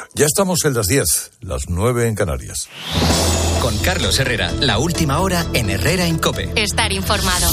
Ya estamos en las 10, las 9 en Canarias. Con Carlos Herrera, la última hora en Herrera en COPE. Estar informado.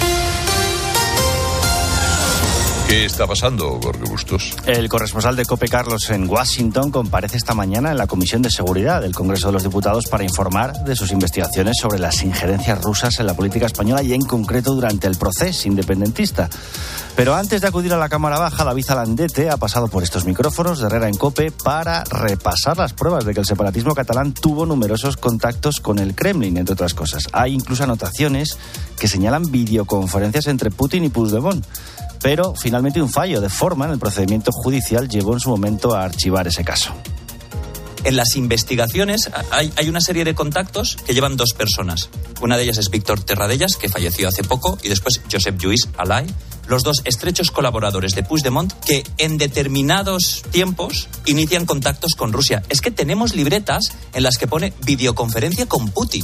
¿Qué está pasando, Jorge Bustos? El corresponsal de COPE, Carlos, en Washington, comparece esta mañana en la Comisión de Seguridad del Congreso de los Diputados para informar de sus investigaciones sobre las injerencias rusas en la política española y en concreto durante el proceso independentista. Pero antes de acudir a la Cámara Baja, David Alandete ha pasado por estos micrófonos de Herrera en COPE para repasar las pruebas de que el separatismo catalán tuvo numerosos contactos con el Kremlin, entre otras cosas. Hay incluso anotaciones que señalan videoconferencias entre Putin y Puigdemont. Pero finalmente un fallo de forma en el procedimiento judicial llevó en su momento a archivar ese caso. En las investigaciones hay una serie de contactos que llevan dos personas. Una de ellas es Víctor Terradellas, que falleció hace poco, y después Josep Lluís Alay, los dos estrechos colaboradores de Puigdemont que en determinados tiempos inician contactos con Rusia. Es que tenemos libretas en las que pone videoconferencia con Putin.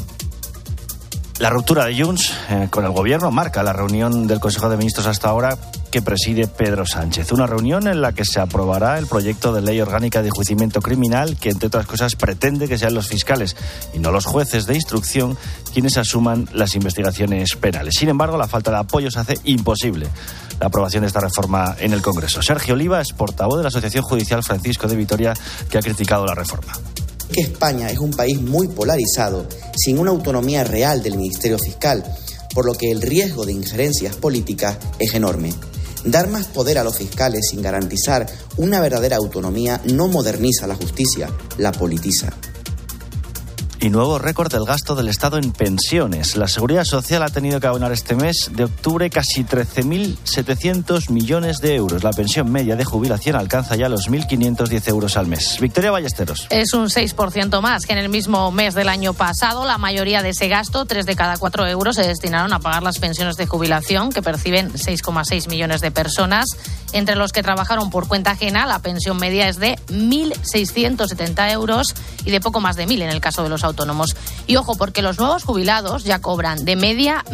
La ruptura de Junts con el gobierno marca la reunión del Consejo de Ministros hasta ahora que preside Pedro Sánchez. Una reunión en la que se aprobará el proyecto de ley orgánica de enjuiciamiento criminal que, entre otras cosas, pretende que sean los fiscales y no los jueces de instrucción quienes asuman las investigaciones penales. Sin embargo, la falta de apoyo se hace imposible la aprobación de esta reforma en el Congreso. Sergio Oliva es portavoz de la Asociación Judicial Francisco de Vitoria, que ha criticado la reforma. Que España es un país muy polarizado, sin una autonomía real del Ministerio Fiscal, por lo que el riesgo de injerencias políticas es enorme. Dar más poder a los fiscales sin garantizar una verdadera autonomía no moderniza la justicia, la politiza. Y nuevo récord del gasto del Estado en pensiones. La Seguridad Social ha tenido que abonar este mes de octubre casi 13.700 millones de euros. La pensión media de jubilación alcanza ya los 1.510 euros al mes. Victoria Ballesteros. Es un 6% más que en el mismo mes del año pasado. La mayoría de ese gasto, 3 de cada 4 euros, se destinaron a pagar las pensiones de jubilación que perciben 6,6 millones de personas. Entre los que trabajaron por cuenta ajena, la pensión media es de 1.670 euros y de poco más de 1.000 en el caso de los autónomos. Y ojo, porque los nuevos jubilados ya cobran de media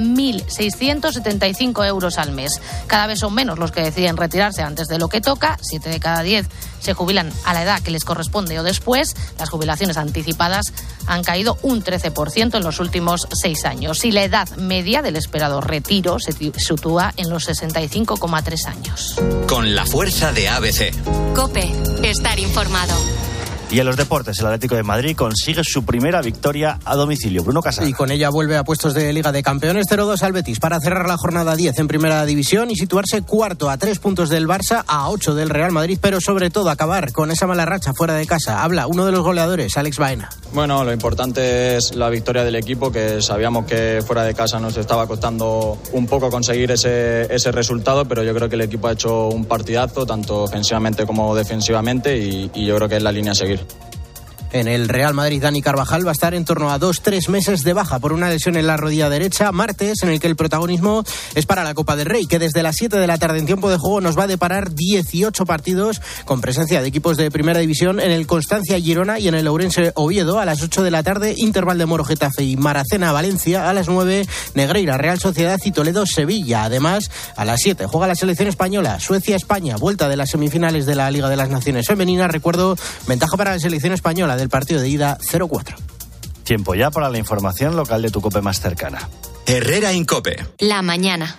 1.675 euros al mes. Cada vez son menos los que deciden retirarse antes de lo que toca. 7 de cada 10 se jubilan a la edad que les corresponde o después. Las jubilaciones anticipadas han caído un 13% en los últimos 6 años. Y la edad media del esperado retiro se sitúa en los 65,3 años. Con la fuerza de ABC. COPE, estar informado. Y en los deportes, el Atlético de Madrid consigue su primera victoria a domicilio. Bruno Casal. Y con ella vuelve a puestos de Liga de Campeones, 0-2 al Betis para cerrar la jornada 10 en Primera División y situarse cuarto a 3 puntos del Barça, a 8 del Real Madrid, pero sobre todo acabar con esa mala racha fuera de casa. Habla uno de los goleadores, Alex Baena. Bueno, lo importante es la victoria del equipo, que sabíamos que fuera de casa nos estaba costando un poco conseguir ese resultado, pero yo creo que el equipo ha hecho un partidazo, tanto ofensivamente como defensivamente, y yo creo que es la línea a seguir. En el Real Madrid, Dani Carvajal va a estar en torno a 2-3 meses de baja por una lesión en la rodilla derecha. Martes, en el que el protagonismo es para la Copa del Rey, que desde las 7 de la tarde en tiempo de juego nos va a deparar 18 partidos con presencia de equipos de Primera División en el Constancia Girona y en el Ourense Oviedo. A las 8 de la tarde, Interval de Moro Getafe y Maracena Valencia. A las 9, Negreira Real Sociedad y Toledo Sevilla. Además, a las 7 juega la selección española, Suecia-España, vuelta de las semifinales de la Liga de las Naciones Femeninas. Recuerdo, ventaja para la selección española del partido de ida 0-4. Tiempo ya para la información local de tu COPE más cercana. Herrera en COPE. La mañana.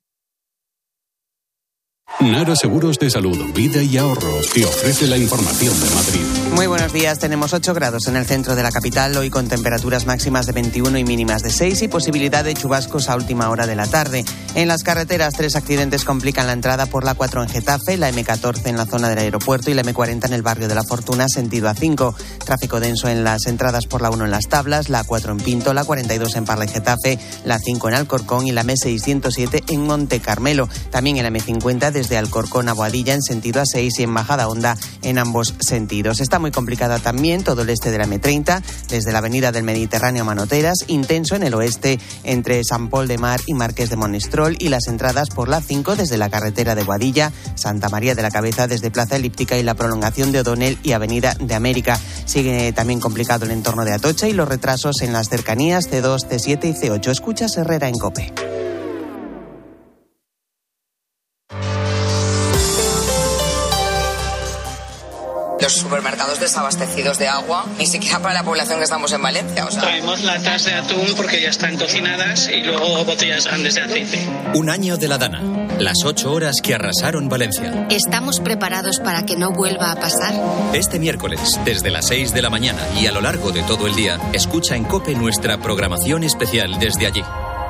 Nara Seguros de Salud, Vida y Ahorro te ofrece la información de Madrid. Muy buenos días, tenemos 8 grados en el centro de la capital, hoy con temperaturas máximas de 21 y mínimas de 6 y posibilidad de chubascos a última hora de la tarde. En las carreteras, 3 accidentes complican la entrada por la 4 en Getafe, la M14 en la zona del aeropuerto y la M40 en el barrio de La Fortuna, sentido A5. Tráfico denso en las entradas por la 1 en Las Tablas, la 4 en Pinto, la 42 en Parla y Getafe, la 5 en Alcorcón y la M607 en Monte Carmelo. También en la M50 desde Alcorcón a Boadilla en sentido A6 y en Majada Honda en ambos sentidos. Está muy complicada también todo el este de la M30, desde la avenida del Mediterráneo a Manoteras, intenso en el oeste entre Sant Pol de Mar y Marqués de Monestrol y las entradas por la 5 desde la carretera de Boadilla, Santa María de la Cabeza desde Plaza Elíptica y la prolongación de O'Donnell y Avenida de América. Sigue también complicado el entorno de Atocha y los retrasos en las cercanías C2, C7 y C8. Escuchas Herrera en COPE. Los supermercados mercados desabastecidos de agua, ni siquiera para la población que estamos en Valencia. O sea. Traemos latas de atún porque ya están cocinadas y luego botellas grandes de aceite. Un año de la Dana. Las 8 horas que arrasaron Valencia. ¿Estamos preparados para que no vuelva a pasar? Este miércoles, desde las 6 de la mañana y a lo largo de todo el día, escucha en COPE nuestra programación especial desde allí.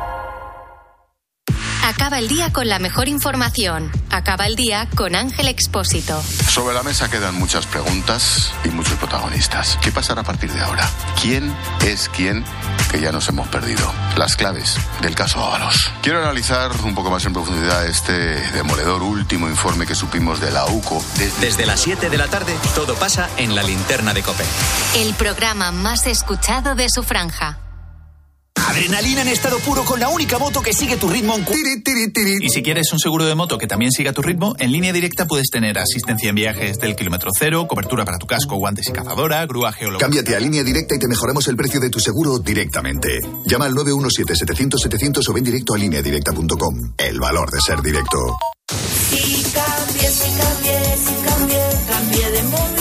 Acaba el día con la mejor información. Acaba el día con Ángel Expósito. Sobre la mesa quedan muchas preguntas y muchos protagonistas. ¿Qué pasará a partir de ahora? ¿Quién es quién? Que ya nos hemos perdido. Las claves del caso Ábalos. Quiero analizar un poco más en profundidad este demoledor último informe que supimos de la UCO. Desde las 7 de la tarde, todo pasa en la linterna de COPE. El programa más escuchado de su franja. Adrenalina en estado puro con la única moto que sigue tu ritmo en Y si quieres un seguro de moto que también siga tu ritmo, en Línea Directa puedes tener asistencia en viajes del kilómetro cero, cobertura para tu casco, guantes y cazadora, grúa geológica. Cámbiate a Línea Directa y te mejoramos el precio de tu seguro directamente. Llama al 917-700-700 o ven directo a lineadirecta.com. El valor de ser directo. Si cambié de móvil.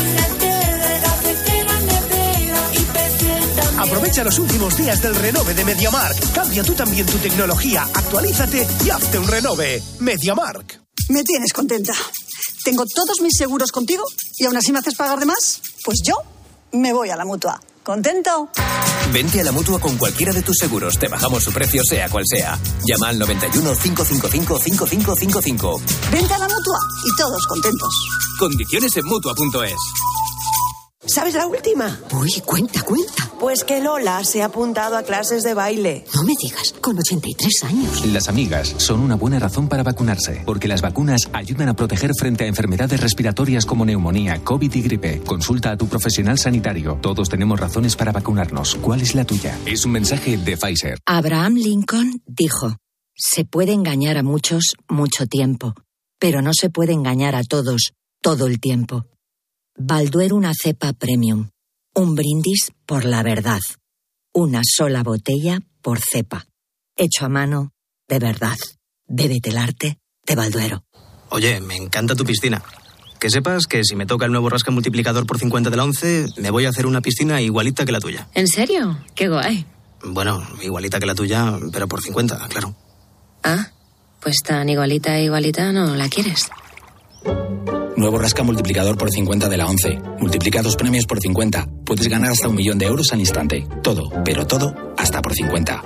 Aprovecha los últimos días del renove de MediaMarkt. Cambia tú también tu tecnología, actualízate y hazte un renove. MediaMarkt. Me tienes contenta. Tengo todos mis seguros contigo y aún así me haces pagar de más. Pues yo me voy a la Mutua. ¿Contento? Vente a la Mutua con cualquiera de tus seguros. Te bajamos su precio sea cual sea. Llama al 91 555 5555. Vente a la Mutua y todos contentos. Condiciones en Mutua.es. ¿Sabes la última? Uy, cuenta. Pues que Lola se ha apuntado a clases de baile. No me digas, con 83 años. Las amigas son una buena razón para vacunarse, porque las vacunas ayudan a proteger frente a enfermedades respiratorias como neumonía, COVID y gripe. Consulta a tu profesional sanitario. Todos tenemos razones para vacunarnos. ¿Cuál es la tuya? Es un mensaje de Pfizer. Abraham Lincoln dijo: se puede engañar a muchos mucho tiempo, pero no se puede engañar a todos todo el tiempo. Balduero, una cepa premium. Un brindis por la verdad. Una sola botella por cepa. Hecho a mano, de verdad. Bébete el arte de Balduero. Oye, me encanta tu piscina. Que sepas que si me toca el nuevo rasca multiplicador por 50 de la 11, me voy a hacer una piscina igualita que la tuya. ¿En serio? ¡Qué guay! Bueno, igualita que la tuya, pero por 50, claro. Ah, pues tan igualita no la quieres. Nuevo rasca multiplicador por 50 de la 11. Multiplica 2 premios por 50. Puedes ganar hasta 1 millón de euros al instante. Todo, pero todo, hasta por 50.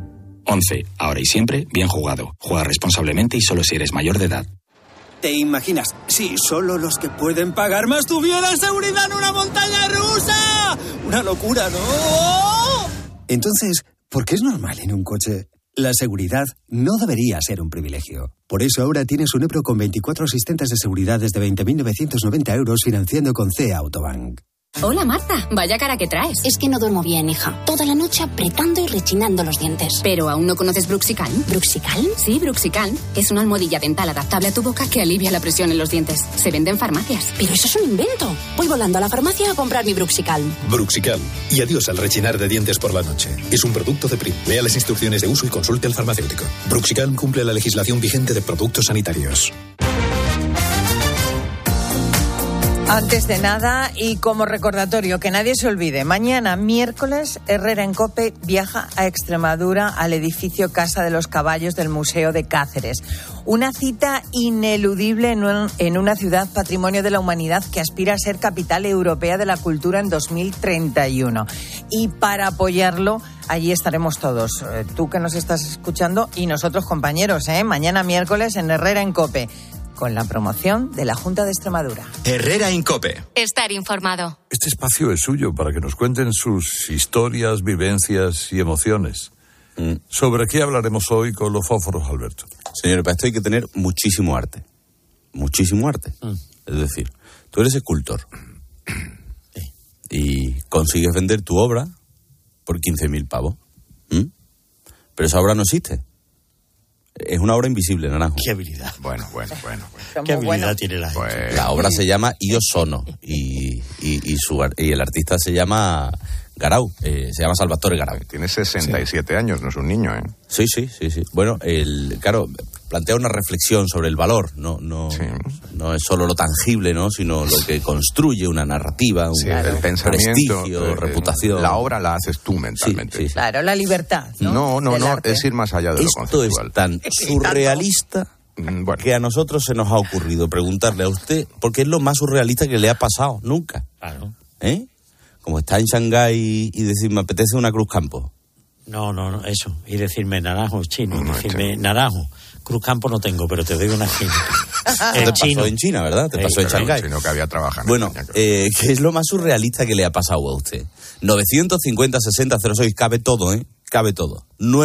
11. Ahora y siempre, bien jugado. Juega responsablemente y solo si eres mayor de edad. ¿Te imaginas? Sí, solo los que pueden pagar más tuvieran seguridad en una montaña rusa. ¡Una locura, ¿no? Entonces, ¿por qué es normal en un coche? La seguridad no debería ser un privilegio. Por eso ahora tienes un Ebro con 24 asistentes de seguridad desde 20.990 euros financiando con CEA Autobank. Hola Marta, vaya cara que traes. Es que no duermo bien, hija. Toda la noche apretando y rechinando los dientes. ¿Pero aún no conoces Bruxicalm? ¿Bruxicalm? Sí, Bruxicalm. Es una almohadilla dental adaptable a tu boca que alivia la presión en los dientes. Se vende en farmacias. Pero eso es un invento. Voy volando a la farmacia a comprar mi Bruxicalm. Bruxicalm. Y adiós al rechinar de dientes por la noche. Es un producto de Prim. Lea las instrucciones de uso y consulte al farmacéutico. Bruxicalm cumple la legislación vigente de productos sanitarios. Antes de nada, y como recordatorio, que nadie se olvide, mañana, miércoles, Herrera en COPE viaja a Extremadura al edificio Casa de los Caballos del Museo de Cáceres. Una cita ineludible en una ciudad patrimonio de la humanidad que aspira a ser capital europea de la cultura en 2031. Y para apoyarlo, allí estaremos todos, tú que nos estás escuchando y nosotros compañeros, mañana miércoles en Herrera en COPE, con la promoción de la Junta de Extremadura. Herrera en COPE. Estar informado. Este espacio es suyo para que nos cuenten sus historias, vivencias y emociones. ¿Sobre qué hablaremos hoy con los fósforos, Alberto? Señor, para esto hay que tener muchísimo arte. Muchísimo arte. Es decir, tú eres escultor y consigues vender tu obra por 15.000 pavos. Pero esa obra no existe. Es una obra invisible, Naranjo. Qué habilidad. Bueno. Qué habilidad tiene la gente. La obra se llama Io Sono y el artista se llama Garau, se llama Salvatore Garau. Tiene 67 años, no es un niño, ¿eh? Sí. Bueno, claro, plantea una reflexión sobre el valor, no es solo lo tangible, ¿no? Sino lo que construye una narrativa, el pensamiento, prestigio, reputación. La obra la haces tú mentalmente. Sí. Claro, la libertad, ¿no? No, es ir más allá de lo conceptual. Esto es tan surrealista que a nosotros se nos ha ocurrido preguntarle a usted, porque es lo más surrealista que le ha pasado nunca. Claro. Como está en Shanghái y decir, me apetece una Cruz Campo. No, eso. Y decirme naranjo chino, decirme naranjo. Cruz Campo no tengo, pero te doy una china. Te pasó en China, ¿verdad? Te pasó en Shanghái. Sino que había trabajado. Bueno, ¿qué es lo más surrealista que le ha pasado a usted? 950-60-06, cabe todo, Cabe todo.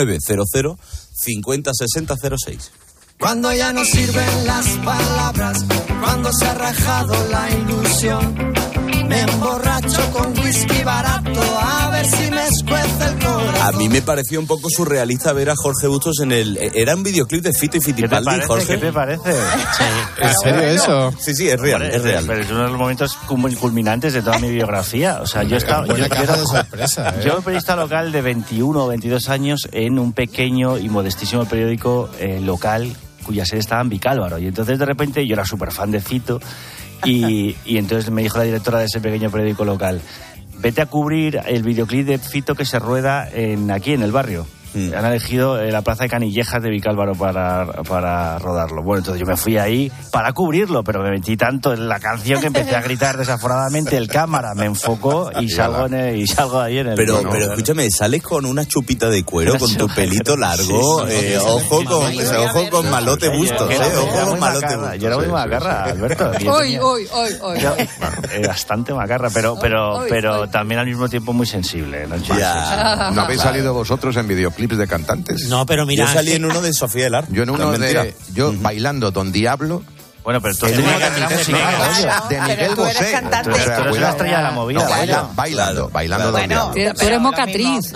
900-50-60-06. Cuando ya no sirven las palabras, cuando se ha rajado la ilusión, me emborracho con whisky barato a ver si me escuece el corazón. A mí me pareció un poco surrealista ver a Jorge Bustos en el... Era un videoclip de Fito y Fitipaldi, Jorge. ¿Qué te parece? Sí. ¿En serio eso? Sí, es real, es real. Pero es uno de los momentos culminantes de toda mi biografía. O sea, yo estaba... Yo era un periodista local de 21 o 22 años en un pequeño y modestísimo periódico local cuya sede estaba en Vicálvaro. Y entonces, de repente, yo era súper fan de Fito y entonces me dijo la directora de ese pequeño periódico local, vete a cubrir el videoclip de Fito que se rueda aquí en el barrio. Han elegido la plaza de Canillejas de Vicálvaro para rodarlo. Bueno, entonces yo me fui ahí para cubrirlo, pero me metí tanto en la canción que empecé a gritar desaforadamente. El cámara me enfocó y salgo ahí en el... Pero escúchame, sales con una chupita de cuero, con tu pelito largo, ojo con malote Bustos, ojo con malote Bustos. Yo era muy macarra, Alberto. Hoy. Bastante macarra, pero también al mismo tiempo muy sensible. ¿No habéis salido vosotros en videoclip de cantantes? No, pero mira, yo salí en uno de Sofía del Ar. Yo en uno bailando Don Diablo. Bueno, pero tú de Miguel Bosé. Tú eres la estrella de la movida. Bailando Don Diablo. Tú eres mocatriz,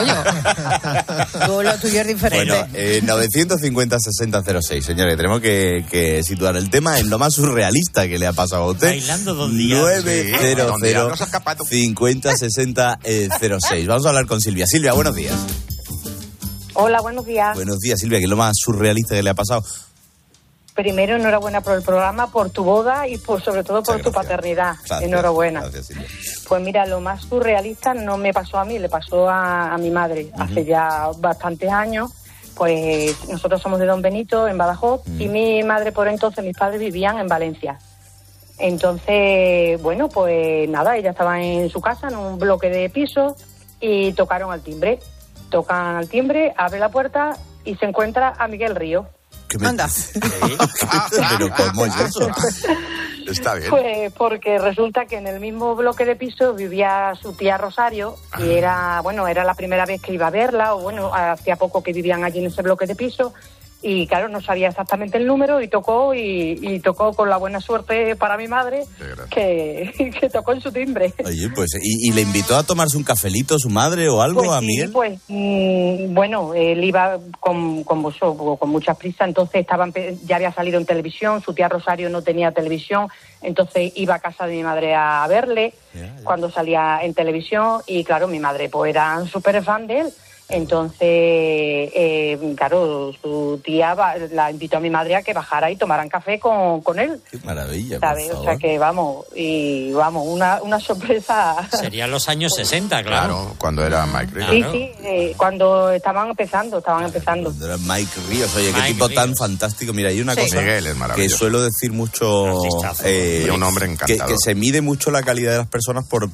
lo tuyo es diferente. Bueno, 950-60-06, señores, tenemos que situar el tema en lo más surrealista que le ha pasado a usted. Bailando Don Diablo. 900-50-60-06. Vamos a hablar con Silvia. Silvia, buenos días. Hola, buenos días. Buenos días, Silvia, ¿qué es lo más surrealista que le ha pasado? Primero, enhorabuena por el programa, por tu boda y sobre todo por tu paternidad. Gracias, enhorabuena. Gracias, Silvia. Pues mira, lo más surrealista no me pasó a mí, le pasó a mi madre. Hace ya bastantes años. Pues nosotros somos de Don Benito, en Badajoz, y mi madre por entonces, mis padres vivían en Valencia. Entonces, bueno, pues nada, ella estaba en su casa, en un bloque de pisos, y tocaron al timbre. Tocan al timbre, abre la puerta y se encuentra a Miguel Ríos. Anda. Pero ¿cómo es eso? Está bien. Pues porque resulta que en el mismo bloque de piso vivía su tía Rosario y era la primera vez que iba a verla, o hacía poco que vivían allí en ese bloque de piso. Y claro, no sabía exactamente el número y tocó con la buena suerte para mi madre que tocó en su timbre. Oye, pues, ¿y le invitó a tomarse un cafelito su madre o algo, pues a sí, Miguel? Pues él iba con mucha prisa, entonces ya había salido en televisión, su tía Rosario no tenía televisión, entonces iba a casa de mi madre a verle cuando salía en televisión y claro, mi madre pues era súper fan de él. Entonces, claro, su tía la invitó a mi madre a que bajara y tomaran café con él. Qué maravilla, ¿sabes? O sea que una sorpresa. Serían los años 60, claro, cuando era Mike Ríos. Sí, cuando estaban empezando. Cuando era Mike Ríos, oye, qué tipo tan fantástico. Mira, hay una cosa Miguel es que suelo decir mucho, y un hombre encantador. Que se mide mucho la calidad de las personas por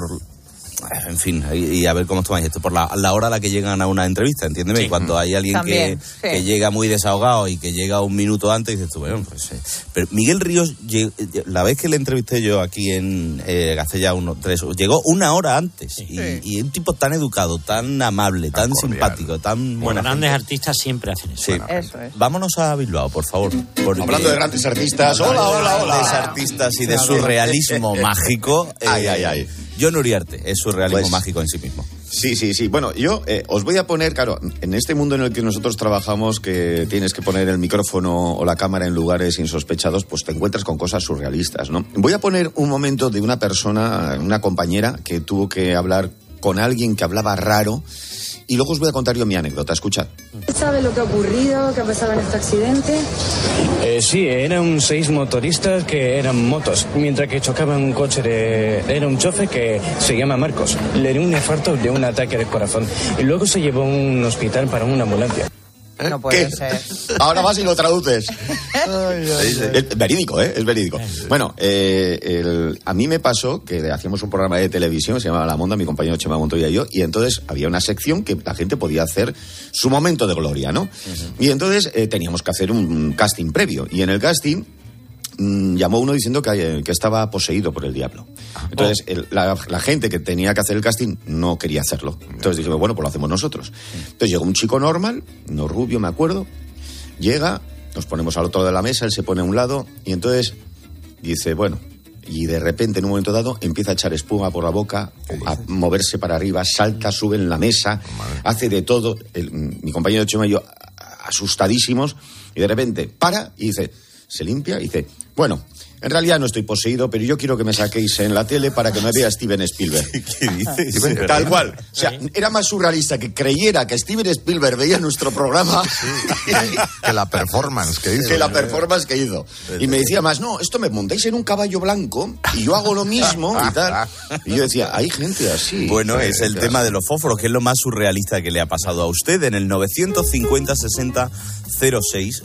en fin, y a ver cómo tomáis esto, por la hora a la que llegan a una entrevista, entiéndeme. Sí. Cuando hay alguien que llega muy desahogado y que llega un minuto antes, dices tú, bueno, pues... Pero Miguel Ríos, la vez que le entrevisté yo aquí hace ya llegó una hora antes, y un tipo tan educado, tan amable, tan simpático, tan buena grandes gente. Artistas siempre hacen eso. Sí. Eso es. Vámonos a Bilbao, por favor. Hablando de grandes artistas, hola. Grandes artistas y de surrealismo mágico. Ay. John Uriarte es surrealismo mágico en sí mismo. Sí. Bueno, yo os voy a poner, claro, en este mundo en el que nosotros trabajamos, que tienes que poner el micrófono o la cámara en lugares insospechados, pues te encuentras con cosas surrealistas, ¿no? Voy a poner un momento de una persona, una compañera, que tuvo que hablar con alguien que hablaba raro. Y luego os voy a contar yo mi anécdota, escuchad. ¿Sabe lo que ha ocurrido, qué ha pasado en este accidente? Sí, eran 6 motoristas que eran motos, mientras que chocaban un coche Era un chofer que se llama Marcos. Le dio un infarto de un ataque de corazón y luego se llevó a un hospital para una ambulancia. No puede ser. Ahora vas y lo traduces. Es verídico, ¿eh? Es verídico. Bueno, a mí me pasó que hacíamos un programa de televisión, se llamaba La Monda, mi compañero Chema Montoya y yo, y entonces había una sección que la gente podía hacer su momento de gloria, ¿no? Y entonces teníamos que hacer un casting previo, y en el casting llamó uno diciendo que estaba poseído por el diablo. Entonces la gente que tenía que hacer el casting no quería hacerlo. Entonces dijimos, bueno, pues lo hacemos nosotros. Entonces llegó un chico normal, no rubio, me acuerdo, llega, nos ponemos al otro lado de la mesa, él se pone a un lado y entonces dice, bueno, y de repente en un momento dado empieza a echar espuma por la boca, a moverse para arriba, salta, sube en la mesa, hace de todo. Mi compañero Chema y yo asustadísimos, y de repente para y dice, se limpia y dice, bueno, en realidad no estoy poseído, pero yo quiero que me saquéis en la tele para que me vea Steven Spielberg. ¿Qué dices? Tal cual. O sea, era más surrealista que creyera que Steven Spielberg veía nuestro programa que la performance que hizo. Que la performance que hizo. Y me decía más, no, esto me montáis en un caballo blanco y yo hago lo mismo y tal. Y yo decía, hay gente así. Bueno, es el tema de los fósforos, que es lo más surrealista que le ha pasado a usted. En el 950-60-06,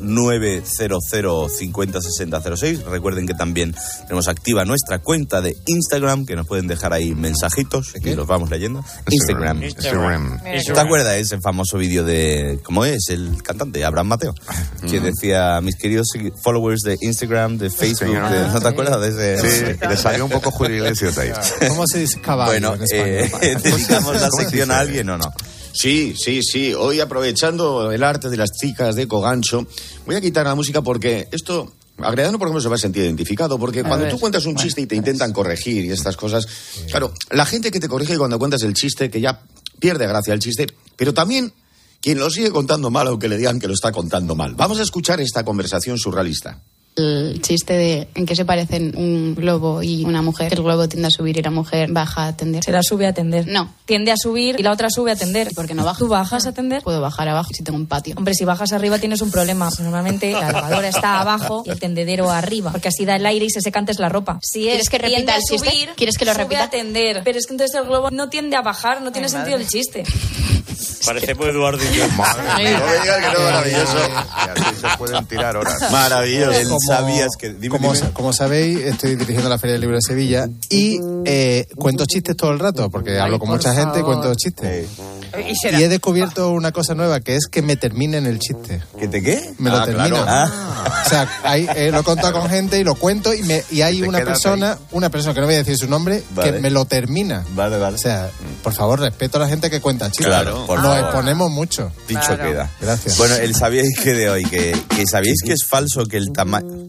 900-50-60-06. Recuerden que también tenemos activa nuestra cuenta de Instagram, que nos pueden dejar ahí mensajitos y los vamos leyendo. Instagram. ¿Te acuerdas de ese famoso vídeo de, ¿cómo es? El cantante, Abraham Mateo, que decía, mis queridos followers de Instagram, de Facebook, ¿no te acuerdas de ese? Sí, le salió un poco Julio Iglesias ahí. ¿Cómo se dice caballo? Bueno, ¿dedicamos la sección a alguien o no? Sí. Hoy, aprovechando el arte de las chicas de Cogancho, voy a quitar la música porque esto... Agredano, por ejemplo, se va a sentir identificado, porque cuando tú cuentas un chiste y te intentan corregir y estas cosas, claro, la gente que te corrige cuando cuentas el chiste, que ya pierde gracia el chiste, pero también quien lo sigue contando mal, aunque le digan que lo está contando mal. Vamos a escuchar esta conversación surrealista. El chiste de en qué se parecen un globo y una mujer. El globo tiende a subir y la mujer baja a tender. Se la sube a tender. No. Tiende a subir y la otra sube a tender. ¿Por qué no baja? ¿Tú bajas a tender? Puedo bajar abajo si tengo un patio. Hombre, si bajas arriba tienes un problema. Normalmente la lavadora está abajo y el tendedero arriba, porque así da el aire y se seca antes la ropa. Si ¿Quieres que repita el chiste? ¿Quieres que lo repita? Sube a tender. Pero es que entonces el globo no tiende a bajar, no tiene sentido el chiste. Parecemos Eduardo y yo. No me digas que no, maravilloso. Y así se pueden tirar horas. Maravilloso. ¿Sabías que...? Como sabéis, estoy dirigiendo la Feria del Libro de Sevilla y cuento chistes todo el rato, porque hablo con mucha gente y cuento chistes. Y he descubierto una cosa nueva, que es que me terminen el chiste. ¿Que te qué? Me lo terminan. Claro. O sea, lo he contado con gente y lo cuento y hay una persona que no voy a decir su nombre, que me lo termina. Vale. O sea, por favor, respeto a la gente que cuenta chistes. Claro, nos exponemos mucho. Dicho queda. Gracias. Bueno, ¿sabíais que de hoy? Que ¿sabíais que es falso que el tamaño...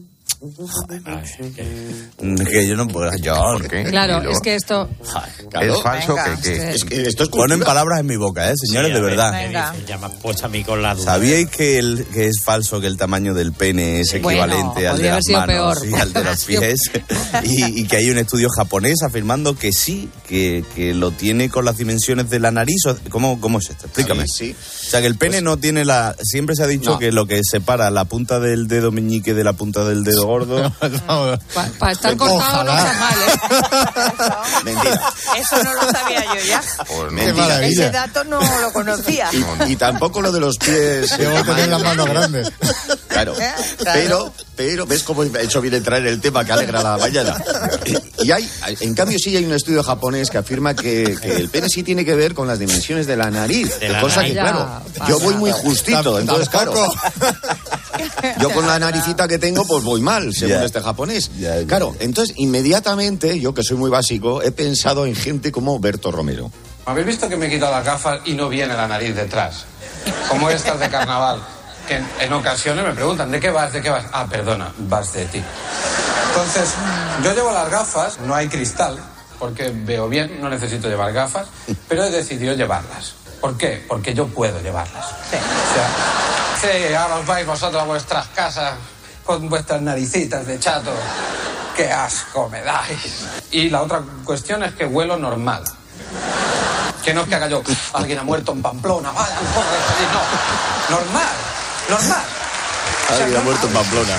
Que yo no puedo. ¿Por qué? Claro, es que esto... Es falso que esto es ponen palabras en mi boca, señores, sí, de verdad. Ya me has puesto a mí con la duda. ¿Sabíais que es falso que el tamaño del pene es equivalente al de las manos y al de los pies? y que hay un estudio japonés afirmando que sí, que lo tiene con las dimensiones de la nariz. ¿Cómo es esto? Explícame. Sí. O sea, que el pene no tiene la... Siempre se ha dicho que lo que separa la punta del dedo meñique de la punta del dedo gordo... Para estar cortado no está mal, ¿eh? Mentira. Eso no lo sabía yo ya. Pues mentira. Ese dato no lo conocía. Y tampoco lo de los pies. Debo tener las manos grandes. Claro. Pero ves cómo he hecho bien entrar en el tema que alegra la mañana. Y en cambio sí hay un estudio japonés que afirma que el pene sí tiene que ver con las dimensiones de la nariz. Cosa que, claro, yo voy muy justito. Entonces, claro, yo con la naricita que tengo, pues voy mal, según este japonés. Claro, entonces inmediatamente, yo que soy muy básico, he pensado en gente como Berto Romero. ¿Habéis visto que me he quitado las gafas y no viene la nariz detrás? Como estas de carnaval, que en ocasiones me preguntan, ¿de qué vas? Ah, perdona, vas de ti. Entonces, yo llevo las gafas, no hay cristal, porque veo bien, no necesito llevar gafas, pero he decidido llevarlas. ¿Por qué? Porque yo puedo llevarlas. Sí. O sea, sí, ahora os vais vosotros a vuestras casas con vuestras naricitas de chato. ¡Qué asco me dais! Y la otra cuestión es que huelo normal. Que no es que haga yo, alguien ha muerto en Pamplona, vaya, no. Normal. Alguien ha muerto en Pamplona.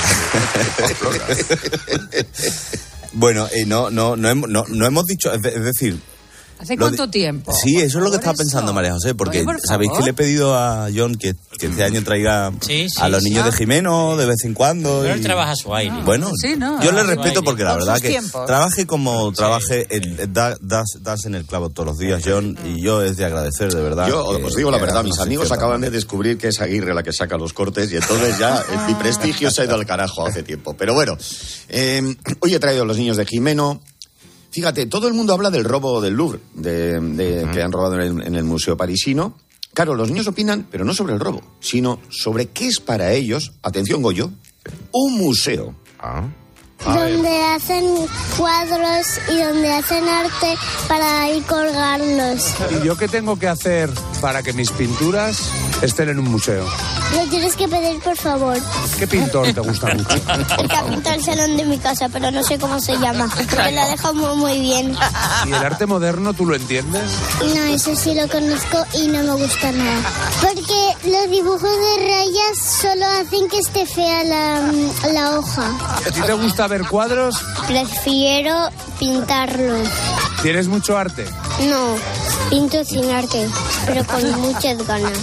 Bueno, no hemos dicho, es decir... ¿Hace cuánto tiempo? Sí, eso es lo que estaba pensando María José, porque sabéis que le he pedido a John que este año traiga a los niños de Jimeno de vez en cuando. Pero él trabaja a su aire. Bueno, yo le respeto porque la verdad que trabaje como trabaje, das en el clavo todos los días, John, y yo es de agradecer, de verdad. Yo os digo la verdad, mis amigos acaban de descubrir que es Aguirre la que saca los cortes y entonces ya mi prestigio se ha ido al carajo hace tiempo. Pero bueno, hoy he traído a los niños de Jimeno. Fíjate, todo el mundo habla del robo del Louvre, que han robado en el Museo Parisino. Claro, los niños opinan, pero no sobre el robo, sino sobre qué es para ellos, atención Goyo, un museo. Donde hacen cuadros y donde hacen arte para ir colgarlos. ¿Y yo qué tengo que hacer para que mis pinturas estén en un museo? Lo tienes que pedir, por favor. ¿Qué pintor te gusta mucho? El que ha pintado el salón de mi casa, pero no sé cómo se llama. Me lo deja muy bien. ¿Y el arte moderno tú lo entiendes? No, eso sí lo conozco y no me gusta nada. Porque los dibujos de rayas solo hacen que esté fea la hoja. ¿A ti te gusta ver cuadros? Prefiero pintarlos. ¿Tienes mucho arte? No, pinto sin arte, pero con muchas ganas.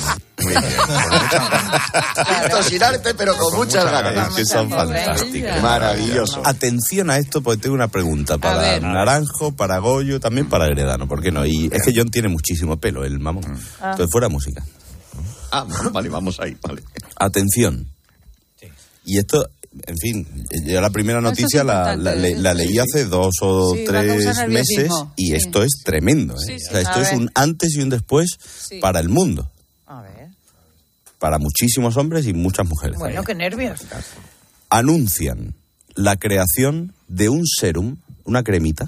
Pinto sin arte, pero con muchas ganas. Es que son fantásticos. Maravilloso. Atención a esto, porque tengo una pregunta para Naranjo, para Goyo, también para Heredano, ¿por qué no? Y es que John tiene muchísimo pelo, el mamón. Entonces, fuera música. Vale, vamos ahí, vale. Atención. Y esto... En fin, yo la primera noticia la leí hace 2 o 3 meses y esto es tremendo. O sea, esto es un antes y un después para el mundo. A ver. Para muchísimos hombres y muchas mujeres. Bueno, qué nervios. Anuncian la creación de un serum, una cremita,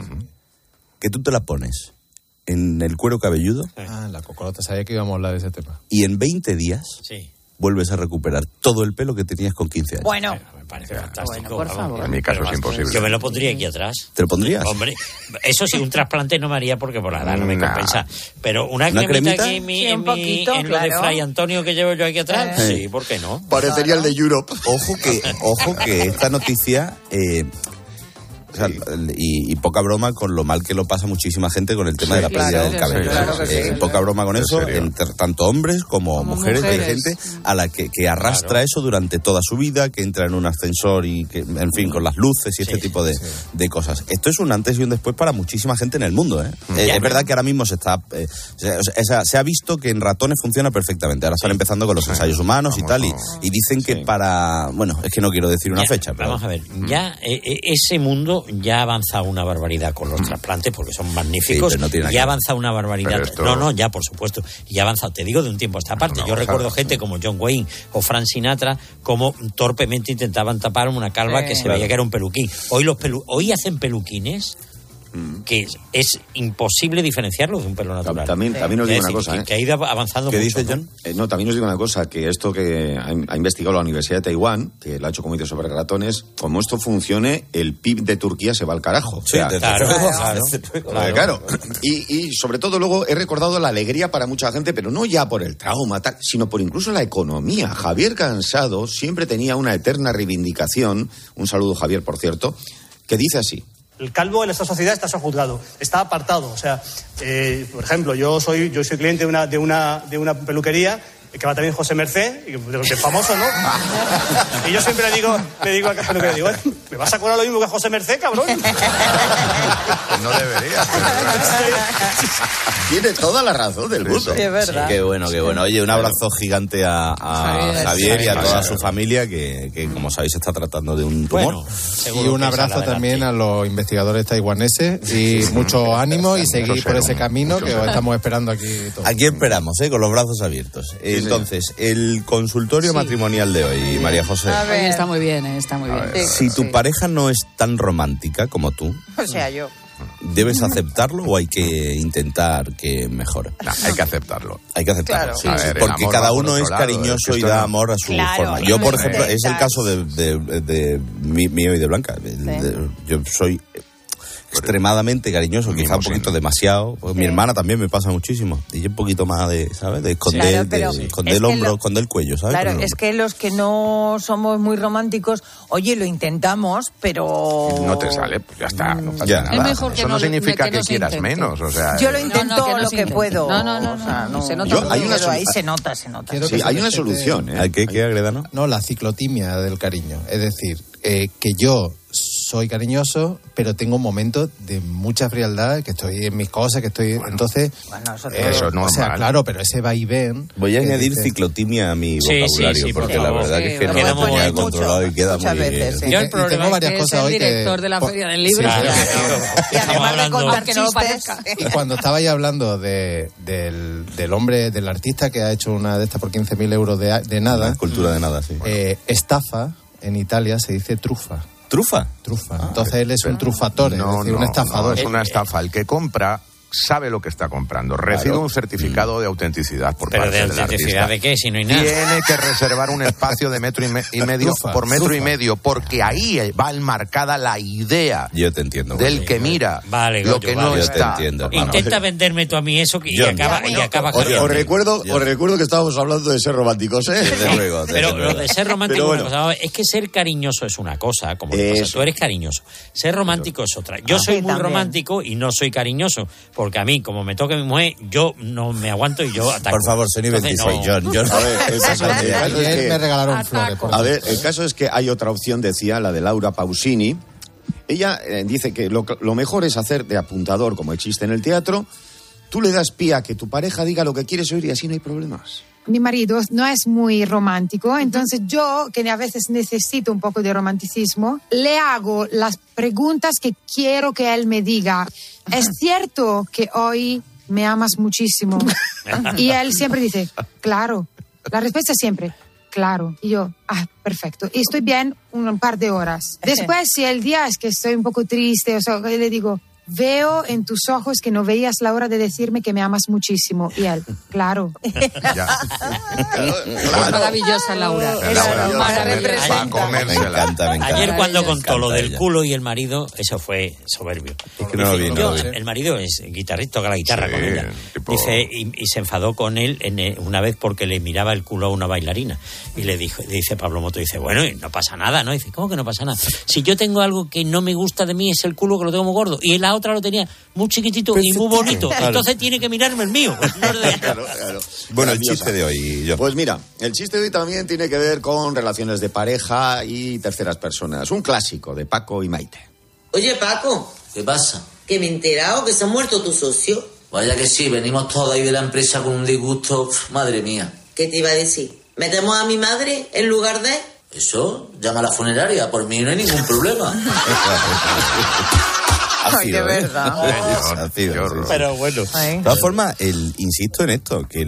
que tú te la pones en el cuero cabelludo. La cocolota, sabía que íbamos a hablar de ese tema. Y en 20 días... vuelves a recuperar todo el pelo que tenías con 15 años. Bueno, me parece fantástico. Por favor. En mi caso es imposible. Yo me lo pondría aquí atrás. ¿Te lo pondrías? Hombre, eso sí, un trasplante no me haría porque por la edad no me compensa. Pero una cremita aquí en lo de Fray Antonio que llevo yo aquí atrás, sí, ¿por qué no? Parecería el de Europe. Ojo que esta noticia... O sea, y poca broma con lo mal que lo pasa muchísima gente con el tema de la pérdida del cabello. Poca broma con eso, tanto hombres como mujeres. Hay gente a la que arrastra eso durante toda su vida, que entra en un ascensor y que, en fin, con las luces y este tipo de cosas. Esto es un antes y un después para muchísima gente en el mundo. Es verdad que ahora mismo se ha visto que en ratones funciona perfectamente. Ahora están empezando con los ensayos humanos y tal, y dicen que para... Bueno, es que no quiero decir una fecha, pero... Vamos a ver, ya ese mundo ya ha avanzado una barbaridad con los trasplantes porque son magníficos, ya ha avanzado una barbaridad. Ya por supuesto, y ha avanzado, te digo, de un tiempo a esta parte. Yo recuerdo gente como John Wayne o Frank Sinatra como torpemente intentaban tapar una calva que se veía que era un peluquín. Hoy hacen peluquines que es imposible diferenciarlo de un pelo natural. También os digo una cosa. Que ha ido avanzando mucho. ¿Qué dice John? No, también os digo una cosa, que esto que ha investigado la Universidad de Taiwán, que lo ha hecho como dice sobre ratones, como esto funcione, el PIB de Turquía se va al carajo. Claro. Y sobre todo luego he recordado la alegría para mucha gente, pero no ya por el trauma, sino por incluso la economía. Javier Cansado siempre tenía una eterna reivindicación, un saludo Javier, por cierto, que dice así. El calvo en esta sociedad está sojuzgado, está apartado. O sea, por ejemplo, yo soy cliente de una peluquería que va también José Merced, que es famoso, ¿no? Y yo siempre le digo a la peluquería, ¿me vas a cobrar lo mismo que a José Merced, cabrón? No debería. Tiene toda la razón del mundo. Sí, es verdad. Qué bueno. Oye, un abrazo gigante a Javier y a toda su familia, que como sabéis está tratando de un tumor. Y un abrazo también a los investigadores taiwaneses y mucho ánimo y seguir por ese camino que os estamos esperando aquí todos. Aquí esperamos, con los brazos abiertos. Entonces, el consultorio matrimonial de hoy, María José. A ver. Está muy bien, está muy bien. Si tu pareja no es tan romántica como tú, o sea, yo... ¿debes aceptarlo o hay que intentar que mejore? No, hay que aceptarlo. Hay que aceptarlo, claro. sí. Porque cada uno es cariñoso y da amor a su forma. Yo, por ejemplo, es el caso de mío y de Blanca. Yo soy... extremadamente cariñoso, quizá un poquito demasiado. Pues mi hermana también me pasa muchísimo. Y yo un poquito más de, ¿sabes? De esconder, esconder el hombro, esconder el cuello, ¿sabes? Claro, es que los que no somos muy románticos, oye, lo intentamos, pero... No te sale, pues ya está, no pasa nada. Es mejor que eso no significa que no quieras intente. menos, o sea... Yo lo intento lo que puedo. No, se nota. Ahí se nota. Sí, hay una solución, ¿eh? ¿Qué agreda, no? No, la ciclotimia del cariño. Es decir, que yo soy cariñoso, pero tengo momentos de mucha frialdad, que estoy en mis cosas, que estoy... Bueno, entonces... Bueno, eso es normal. O sea, claro, pero ese va y ven... Voy a añadir ciclotimia a mi vocabulario, porque la verdad que es que no lo tenía controlado y queda muy... Veces, sí. Yo el problema tengo varias cosas hoy que... el director de la Feria del Libro. Y además de contar que no lo parezca. Y cuando estabais hablando del hombre, del artista que ha hecho una de estas por 15.000 euros de nada... Escultura de nada, sí. Estafa, en Italia se dice trufa. ¿Trufa? Trufa. Entonces él es un trufatore, es decir, un estafador. No, es una estafa. El que compra sabe lo que está comprando. Recibe un certificado de autenticidad por parte del artista. ¿Pero de autenticidad de qué? Si no hay nada. Tiene que reservar un espacio de metro y medio por metro y medio, porque ahí va enmarcada la idea. Yo te entiendo. Del que mira lo que no está. Te entiendo, intenta venderme tú a mí eso y acaba os recuerdo que estábamos hablando de ser románticos, ¿eh? Desde luego. Pero lo de ser romántico es que ser cariñoso es una cosa, como tú eres cariñoso. Ser romántico es otra. Yo soy muy romántico y no soy cariñoso. Porque a mí, como me toque mi mujer, yo no me aguanto y yo ataco. Por favor, Sony 26, John. A ver, el caso es que... me regalaron flores. A ver, el caso es que hay otra opción, decía, la de Laura Pausini. Ella dice que lo mejor es hacer de apuntador, como existe en el teatro. Tú le das pie a que tu pareja diga lo que quieres oír y así no hay problemas. Mi marido no es muy romántico, entonces yo, que a veces necesito un poco de romanticismo, le hago las preguntas que quiero que él me diga. ¿Es cierto que hoy me amas muchísimo? Y él siempre dice, claro. La respuesta es siempre, claro. Y yo, perfecto. Y estoy bien un par de horas. Después, si el día es que estoy un poco triste, o sea, le digo... Veo en tus ojos que no veías la hora de decirme que me amas muchísimo. Y él, claro. Maravillosa, Laura. Me encanta. Ayer cuando contó lo del culo y el marido, eso fue soberbio. Es que no lo vi. El marido es guitarrista, toca la guitarra con ella. Dice, y se enfadó con él una vez porque le miraba el culo a una bailarina. Y dice Pablo Moto, dice, bueno, no pasa nada, ¿no? Dice, ¿cómo que no pasa nada? Si yo tengo algo que no me gusta de mí es el culo, que lo tengo muy gordo. Y la otra lo tenía muy chiquitito y muy bonito. Claro. Entonces tiene que mirarme el mío. Claro. Bueno, el chiste de hoy, yo. Pues mira, el chiste de hoy también tiene que ver con relaciones de pareja y terceras personas. Un clásico de Paco y Maite. Oye, Paco. ¿Qué pasa? Que me he enterado que se ha muerto tu socio. Vaya que sí, venimos todos ahí de la empresa con un disgusto. Madre mía. ¿Qué te iba a decir? ¿Metemos a mi madre en lugar de...? Eso, llama a la funeraria. Por mí no hay ningún problema. Ay, de verdad. Pero bueno. De todas formas, insisto en esto, que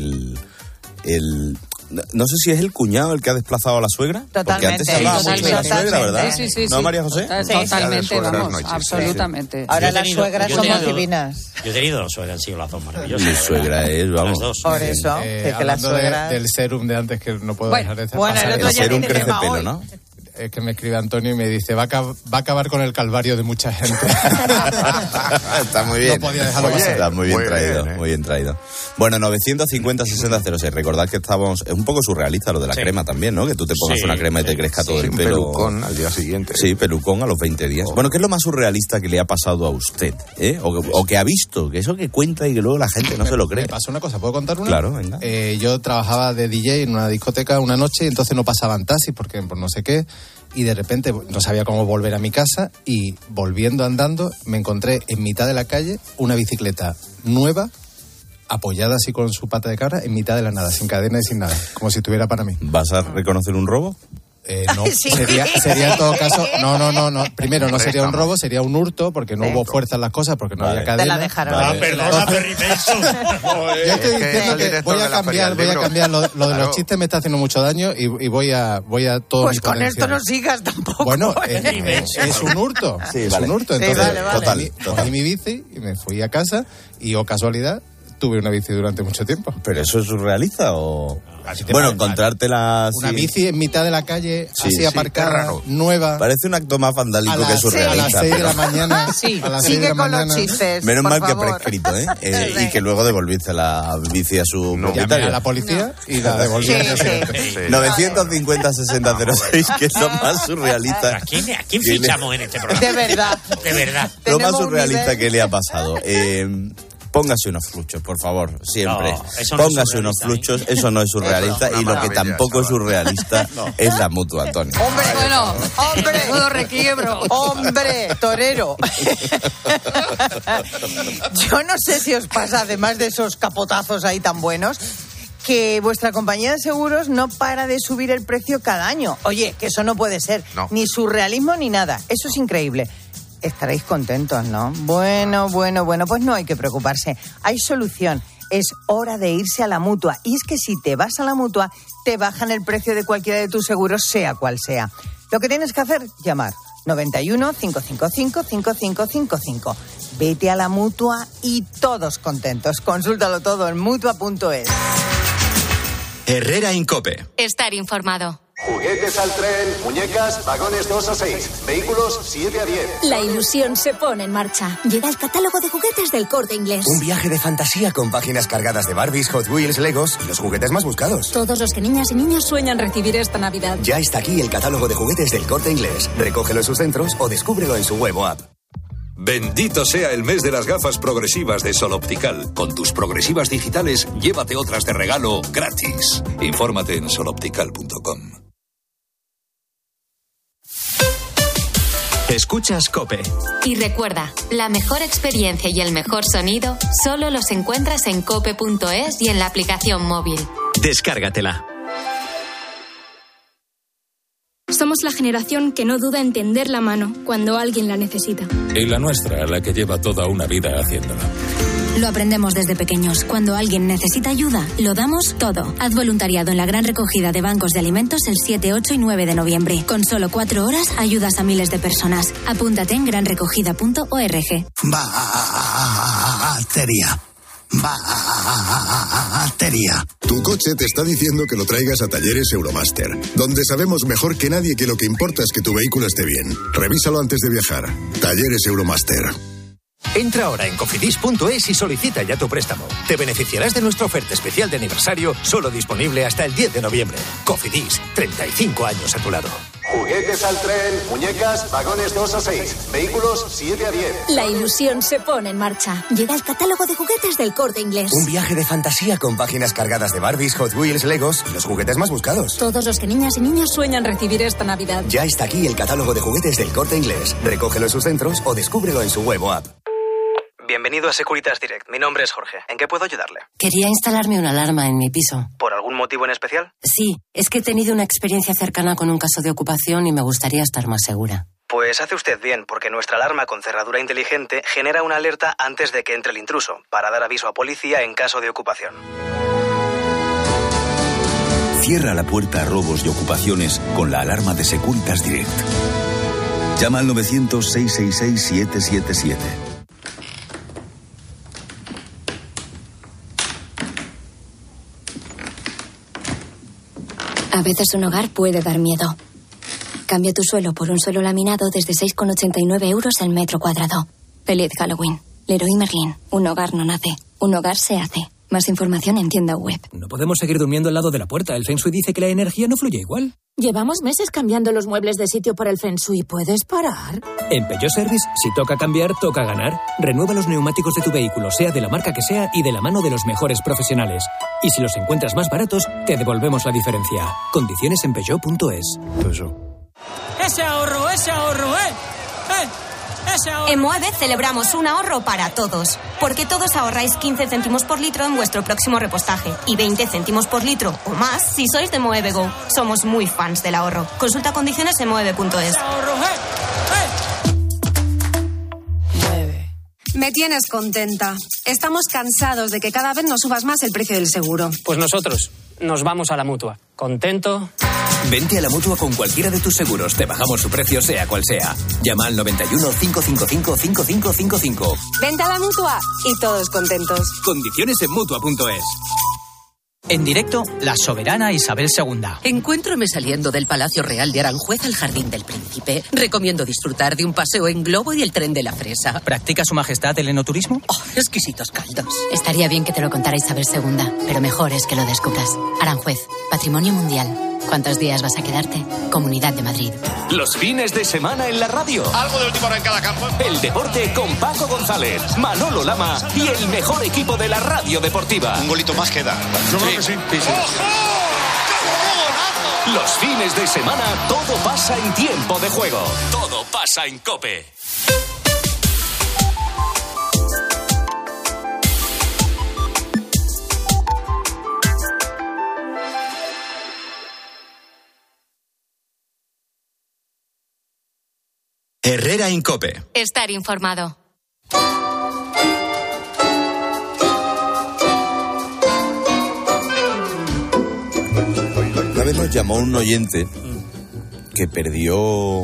no sé si es el cuñado el que ha desplazado a la suegra. Totalmente. Porque antes se hablaba mucho de la suegra, ¿verdad? Sí. ¿No, María José? Totalmente, vamos, absolutamente. Ahora las suegras somos divinas. Yo he tenido dos suegras, han sido las dos maravillosas. Mi suegra es, vamos. Las dos. Por eso, que las suegras... del serum de antes, que no puedo dejar de hacer. Bueno, el serum crece pelo, ¿no? Es que me escribe Antonio y me dice, va a acabar con el calvario de mucha gente. Está muy bien. No podía dejarlo pasar. Está muy bien traído, muy bien traído. Bueno, 950-60-06. Recordad que estamos... Es un poco surrealista lo de la crema también, ¿no? Que tú te pongas una crema y te crezca todo el pelo. Pelucón al día siguiente. Sí, pelucón a los 20 días. Bueno, ¿qué es lo más surrealista que le ha pasado a usted? O que ha visto, que eso que cuenta y que luego la gente no se lo cree. Me pasó una cosa, ¿puedo contar una? Claro, venga. Yo trabajaba de DJ en una discoteca una noche y entonces no pasaban taxis porque por no sé qué. Y de repente no sabía cómo volver a mi casa y volviendo andando me encontré en mitad de la calle una bicicleta nueva apoyada así con su pata de cabra en mitad de la nada, sin cadena y sin nada, como si estuviera para mí. ¿Vas a reconocer un robo? No, sí. sería en todo caso, no. Primero, no sería un robo, sería un hurto, porque no hubo fuerza en las cosas, porque no había cadena. Te la dejaron. Perdona, Perry Mason. Yo estoy diciendo que voy a cambiar. Lo de los chistes me está haciendo mucho daño y voy a todo. Pues con esto no sigas tampoco. Bueno, es un hurto. Sí, es un hurto. Entonces, total. Cogí mi bici y me fui a casa y, casualidad, tuve una bici durante mucho tiempo. ¿Pero eso es surrealista o...? Bueno, encontrártela... Una bici en mitad de la calle, así aparcada, nueva. Parece un acto más vandálico que surrealista. A las 6 de la mañana. Sí, a las sigue 6 de la con mañana. los chistes, Menos por mal favor. que prescrito, ¿eh? Y que luego devolviste la bici a su propietario. Llamé a la policía y la devolví al día siguiente. 950-6006, que es lo más surrealista. ¿A quién fichamos en este programa? De verdad. De verdad. Lo más surrealista que le ha pasado. Póngase unos fluchos, por favor, siempre. No, eso no Póngase es unos fluchos, eso no es surrealista. Y lo que tampoco es surrealista es la Mutua, Antonio. Hombre, Bueno, hombre, todo requiebro. hombre, torero. Yo no sé si os pasa, además de esos capotazos ahí tan buenos, que vuestra compañía de seguros no para de subir el precio cada año. Oye, que eso no puede ser. No. Ni surrealismo ni nada. Eso es increíble. Estaréis contentos, ¿no? Bueno, pues no hay que preocuparse. Hay solución. Es hora de irse a la Mutua. Y es que si te vas a la Mutua, te bajan el precio de cualquiera de tus seguros, sea cual sea. Lo que tienes que hacer, llamar 91 555 5555. Vete a la Mutua y todos contentos. Consúltalo todo en Mutua.es. Herrera Incope. Estar informado. Juguetes al tren, muñecas, vagones 2 a 6, vehículos 7 a 10. La ilusión se pone en marcha. Llega el catálogo de juguetes del Corte Inglés. Un viaje de fantasía con páginas cargadas de Barbies, Hot Wheels, Legos y los juguetes más buscados. Todos los que niñas y niños sueñan recibir esta Navidad. Ya está aquí el catálogo de juguetes del Corte Inglés. Recógelo en sus centros o descúbrelo en su web o app. Bendito sea el mes de las gafas progresivas de Sol Optical. Con tus progresivas digitales, llévate otras de regalo gratis. Infórmate en soloptical.com. Escuchas COPE. Y recuerda, la mejor experiencia y el mejor sonido solo los encuentras en cope.es y en la aplicación móvil. Descárgatela. Somos la generación que no duda en tender la mano cuando alguien la necesita. Y la nuestra, la que lleva toda una vida haciéndolo. Lo aprendemos desde pequeños. Cuando alguien necesita ayuda, lo damos todo. Haz voluntariado en la gran recogida de bancos de alimentos el 7, 8 y 9 de noviembre. Con solo 4 horas ayudas a miles de personas. Apúntate en granrecogida.org. Batería. Tu coche te está diciendo que lo traigas a Talleres Euromaster, donde sabemos mejor que nadie que lo que importa es que tu vehículo esté bien. Revísalo antes de viajar. Talleres Euromaster. Entra ahora en cofidis.es y solicita ya tu préstamo. Te beneficiarás de nuestra oferta especial de aniversario, solo disponible hasta el 10 de noviembre. Cofidis, 35 años a tu lado. Juguetes al tren, muñecas, vagones 2 a 6, vehículos 7 a 10. La ilusión se pone en marcha. Llega el catálogo de juguetes del Corte Inglés. Un viaje de fantasía con páginas cargadas de Barbies, Hot Wheels, Legos y los juguetes más buscados. Todos los que niñas y niños sueñan recibir esta Navidad. Ya está aquí el catálogo de juguetes del Corte Inglés. Recógelo en sus centros o descúbrelo en su web o app. Bienvenido a Securitas Direct. Mi nombre es Jorge. ¿En qué puedo ayudarle? Quería instalarme una alarma en mi piso. ¿Por algún motivo en especial? Sí, es que he tenido una experiencia cercana con un caso de ocupación y me gustaría estar más segura. Pues hace usted bien, porque nuestra alarma con cerradura inteligente genera una alerta antes de que entre el intruso, para dar aviso a policía en caso de ocupación. Cierra la puerta a robos y ocupaciones con la alarma de Securitas Direct. Llama al 900-666-777. A veces un hogar puede dar miedo. Cambia tu suelo por un suelo laminado desde 6,89 euros el metro cuadrado. Feliz Halloween. Leroy Merlin. Un hogar no nace. Un hogar se hace. Más información en tienda web. No podemos seguir durmiendo al lado de la puerta. El Feng Shui dice que la energía no fluye igual. Llevamos meses cambiando los muebles de sitio por el Feng Shui. ¿Puedes parar? En Peugeot Service, si toca cambiar, toca ganar. Renueva los neumáticos de tu vehículo, sea de la marca que sea y de la mano de los mejores profesionales. Y si los encuentras más baratos, te devolvemos la diferencia. Condiciones en Peugeot.es. ¡Ese ahorro, ese ahorro, ese ahorro! En Moeve celebramos un ahorro para todos. Porque todos ahorráis 15 céntimos por litro en vuestro próximo repostaje. Y 20 céntimos por litro o más si sois de Moeve Go. Somos muy fans del ahorro. Consulta condiciones en moeve.es. Me tienes contenta. Estamos cansados de que cada vez nos subas más el precio del seguro. Pues nosotros nos vamos a la Mutua. Contento, Vente a la Mutua con cualquiera de tus seguros. Te bajamos su precio sea cual sea. Llama al 91 555 5555. Vente a la Mutua y todos contentos. Condiciones en Mutua.es. En directo, la soberana Isabel II. Encuéntrame saliendo del Palacio Real de Aranjuez al Jardín del Príncipe. Recomiendo disfrutar de un paseo en globo y el tren de la fresa. ¿Practica su majestad el enoturismo? ¡Oh, exquisitos caldos! Estaría bien que te lo contara Isabel II, pero mejor es que lo descubras. Aranjuez, Patrimonio Mundial. ¿Cuántos días vas a quedarte? Comunidad de Madrid. Los fines de semana en la radio. Algo de última hora en cada campo. El deporte con Paco González, Manolo Lama y el mejor equipo de la radio deportiva. Un golito más queda. Yo creo que sí. Los fines de semana todo pasa en tiempo de juego. Todo pasa en COPE. Herrera Incope. Estar informado. Una vez nos llamó un oyente que perdió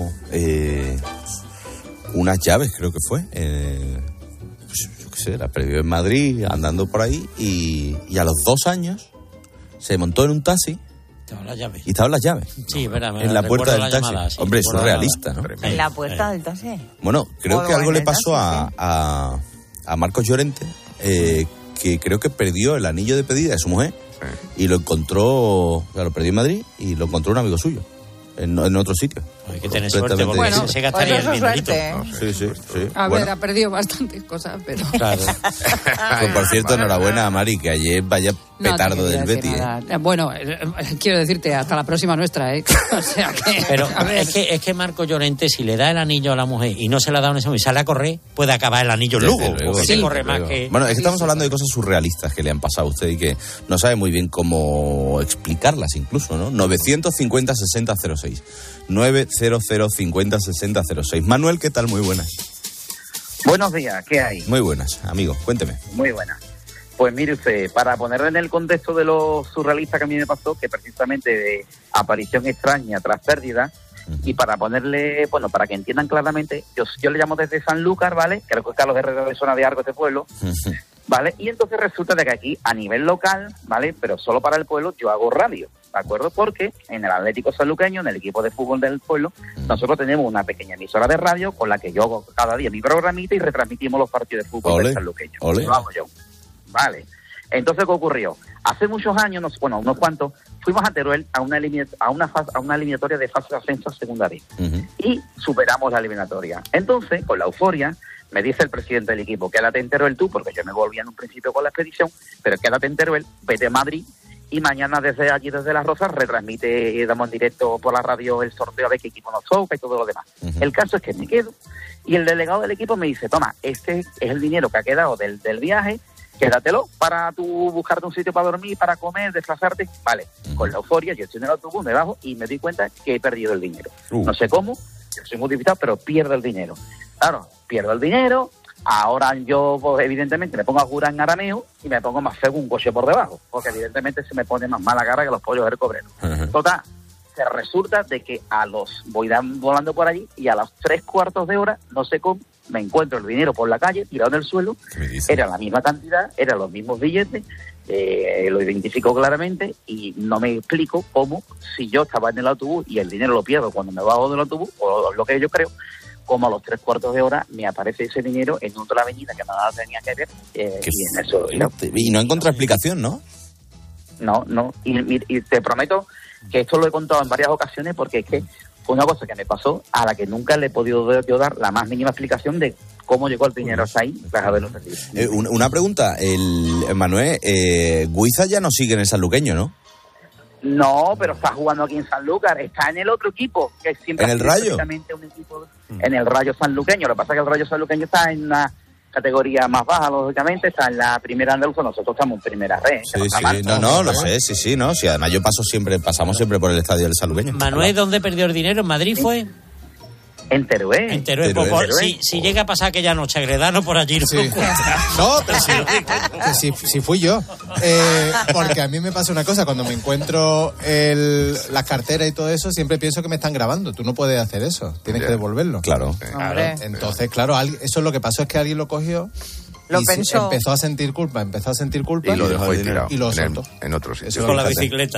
unas llaves, creo que fue. Pues, yo qué sé, las perdió en Madrid, andando por ahí, y a los 2 años se montó en un taxi. Y estaban las llaves. Sí, verdad. En la puerta del taxi. Llamada, sí, hombre, eso es realista, ¿no? En la puerta del taxi. Bueno, creo que algo le pasó a Marcos Llorente, que creo que perdió el anillo de pedida de su mujer y lo encontró, lo perdió en Madrid y lo encontró un amigo suyo. En otro sitio. Hay que tener suerte porque se gastaría el dinerito. Sí. A ver, ha perdido bastantes cosas, pero... Claro. Pues, por cierto, enhorabuena a Mari, que ayer vaya petardo del Betis. Bueno, quiero decirte, hasta la próxima nuestra, ¿eh? O sea que... Pero es que Marco Llorente, si le da el anillo a la mujer y no se la da en ese momento y sale a correr, puede acabar el anillo en Lugo. Sí, corre más que... Bueno, es que estamos hablando de cosas surrealistas que le han pasado a usted y que no sabe muy bien cómo explicarlas incluso, ¿no? 950-6006. 900-50-6006. Manuel, ¿qué tal? Muy buenas. Buenos días, ¿qué hay? Muy buenas, amigo, cuénteme. Muy buenas. Pues mire usted, para ponerlo en el contexto de lo surrealista que a mí me pasó, que precisamente de aparición extraña tras pérdida, y para ponerle, bueno, para que entiendan claramente, yo le llamo desde Sanlúcar, ¿vale? Creo que Carlos Herrera de zona de Argos, este pueblo, ¿vale? Y entonces resulta de que aquí, a nivel local, ¿vale? Pero solo para el pueblo, yo hago radio, ¿de acuerdo? Porque en el Atlético Sanluqueño, en el equipo de fútbol del pueblo, nosotros tenemos una pequeña emisora de radio con la que yo hago cada día mi programita y retransmitimos los partidos de fútbol del Sanluqueño. Lo hago yo. Vale. Entonces, ¿qué ocurrió? Hace muchos años, unos cuantos, fuimos a Teruel a una eliminatoria de fase de ascenso a segunda vez. Y superamos la eliminatoria. Entonces, con la euforia, me dice el presidente del equipo, quédate en Teruel tú, porque yo me volvía en un principio con la expedición, pero quédate en Teruel, vete a Madrid, y mañana desde allí, desde Las Rozas, retransmite, damos en directo por la radio el sorteo a ver qué equipo nos toca y todo lo demás. El caso es que me quedo, y el delegado del equipo me dice, toma, este es el dinero que ha quedado del viaje, quédatelo para tú buscarte un sitio para dormir, para comer, desplazarte. Vale, con la euforia, yo estoy en el autobús, me bajo y me doy cuenta que he perdido el dinero. No sé cómo, yo soy muy diputado, pero pierdo el dinero. Claro, pierdo el dinero, ahora yo pues, evidentemente me pongo a jurar en arameo y me pongo más feo un coche por debajo, porque evidentemente se me pone más mala cara que los pollos del cobrero. Total, se resulta de que voy volando por allí y a las 3/4 de hora, no sé cómo, me encuentro el dinero por la calle, tirado en el suelo, era la misma cantidad, eran los mismos billetes, lo identifico claramente y no me explico cómo, si yo estaba en el autobús y el dinero lo pierdo cuando me bajo del autobús, o lo que yo creo, como a los 3/4 de hora me aparece ese dinero en otra avenida que nada tenía que ver, y en eso... Y no encontré explicación, ¿no? No, y te prometo que esto lo he contado en varias ocasiones porque es que fue una cosa que me pasó a la que nunca le he podido yo dar la más mínima explicación de cómo llegó el dinero hasta ahí tras haberlo perdido. Una pregunta, Manuel, Guiza ya no sigue en el Sanluqueño, ¿no? No, pero está jugando aquí en Sanlúcar, está en el otro equipo, que siempre ¿En el Rayo? Un equipo en el Rayo Sanluqueño. Lo que pasa es que el Rayo Sanluqueño está en una categoría más baja, lógicamente, está en la primera andaluza, nosotros estamos en primera red. Lo sé, sí, además pasamos siempre por el estadio del Sanluqueño. Manuel, ¿dónde perdió el dinero? ¿En Madrid fue? En Teruel. En Teruel. Si llega a pasar aquella noche Agredano por allí. Sí. No, pero sí fui yo. Porque a mí me pasa una cosa, cuando me encuentro las carteras y todo eso, siempre pienso que me están grabando. Tú no puedes hacer eso, tienes que devolverlo. Claro. Entonces, claro, eso es lo que pasó, es que alguien lo cogió. Lo pensó. Empezó a sentir culpa y lo dejó ahí tirado y lo soltó en otro sitio. Eso con la bicicleta.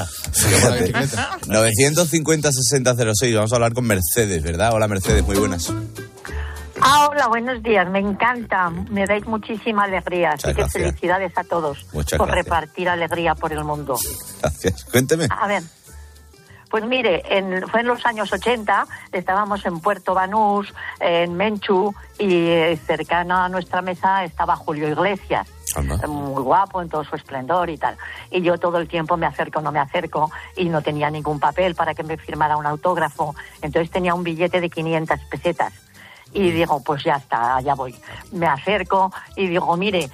950-6006. Vamos a hablar con Mercedes, ¿verdad? Hola, Mercedes, muy buenas. Hola, buenos días. Me encanta. Me dais muchísima alegría. Así que felicidades a todos por repartir alegría por el mundo. Gracias. Cuénteme. A ver. Pues mire, fue en los años 80, estábamos en Puerto Banús, en Menchu, y cercano a nuestra mesa estaba Julio Iglesias, muy guapo en todo su esplendor y tal. Y yo todo el tiempo me acerco, y no tenía ningún papel para que me firmara un autógrafo. Entonces tenía un billete de 500 pesetas. Y digo, pues ya está, allá voy. Me acerco y digo, mire,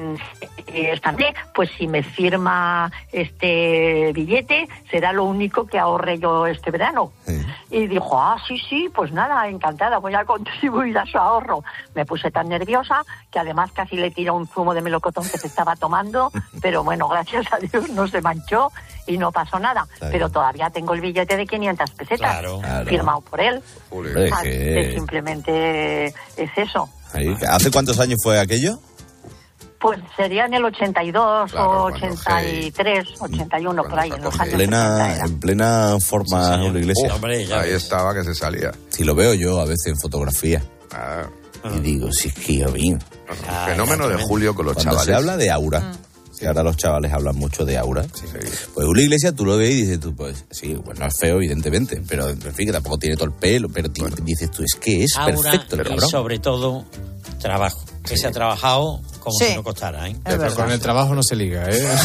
pues si me firma este billete, será lo único que ahorre yo este verano. Sí. Y dijo, sí, pues nada, encantada, voy a contribuir a su ahorro. Me puse tan nerviosa que además casi le tiré un zumo de melocotón que se estaba tomando, pero bueno, gracias a Dios no se manchó y no pasó nada. Pero todavía tengo el billete de 500 pesetas, firmado por él. Así que simplemente es eso. ¿Hace cuántos años fue aquello? Pues sería en el 82 o 83, 81, por ahí. En los años en plena forma Julio Iglesias. Ahí estaba que se salía. Si lo veo yo a veces en fotografía. Y digo, si es que yo vi. Fenómeno de Julio con los Cuando chavales. Se habla de aura. Que ahora los chavales hablan mucho de aura. Pues Julio Iglesias tú lo ves y dices tú, pues sí, bueno, es feo evidentemente, pero en fin, que tampoco tiene todo el pelo, pero dices tú, es que es aura perfecto. Y sobre todo, trabajo. Que se ha trabajado como si no costara, Pero con el trabajo no se liga,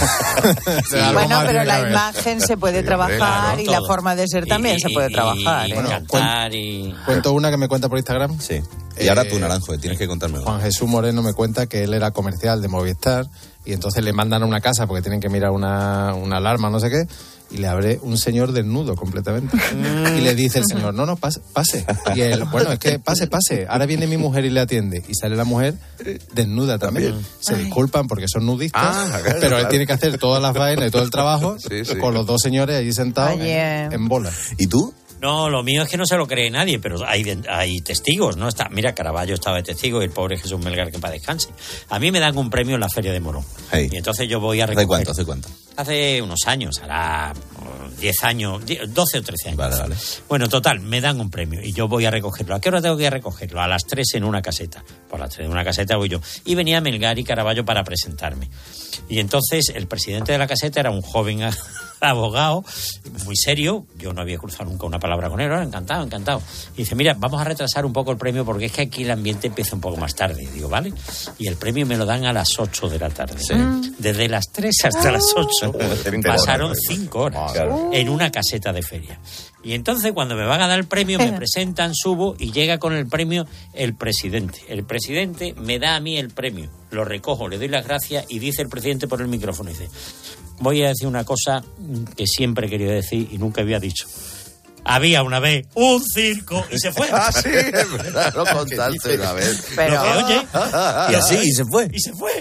Bueno, pero la imagen se puede trabajar y la forma de ser también se puede trabajar. Cuento una que me cuenta por Instagram. Sí. Y ahora tú, Naranjo, tienes que contarme. Juan Jesús Moreno me cuenta que él era comercial de Movistar y entonces le mandan a una casa porque tienen que mirar una alarma, no sé qué, y le abre un señor desnudo completamente. Y le dice el señor, no, pase. Y él, bueno, es que pase. Ahora viene mi mujer y le atiende. Y sale la mujer desnuda también. Se disculpan porque son nudistas, pero él tiene que hacer todas las vainas y todo el trabajo con los dos señores allí sentados en bola. ¿Y tú? No, lo mío es que no se lo cree nadie, pero hay testigos, ¿no? Mira, Caravaggio estaba de testigo y el pobre Jesús Melgar, que para descanse. A mí me dan un premio en la Feria de Morón. Y entonces yo voy a recoger... ¿Hace cuánto? Hace unos años, hará 10 años, 12 o 13 años. Vale. Bueno, total, me dan un premio y yo voy a recogerlo. ¿A qué hora tengo que ir a recogerlo? A las 3 en una caseta. Por las 3 en una caseta voy yo. Y venía Melgar y Caravaggio para presentarme. Y entonces el presidente de la caseta era un joven abogado, muy serio. Yo no había cruzado nunca una palabra con él. Encantado. Y dice, mira, vamos a retrasar un poco el premio porque es que aquí el ambiente empieza un poco más tarde. Digo, vale. Y el premio me lo dan a las 8 de la tarde. Sí. Desde las 3 hasta las 8 pasaron 5 horas en una caseta de feria. Y entonces cuando me van a dar el premio me presentan, subo y llega con el premio el presidente. El presidente me da a mí el premio, lo recojo, le doy las gracias y dice el presidente por el micrófono, dice, voy a decir una cosa que siempre he querido decir y nunca había dicho. Había una vez un circo y se fue. Sí, es verdad, lo contaste una vez. Pero oye, y así, y se fue.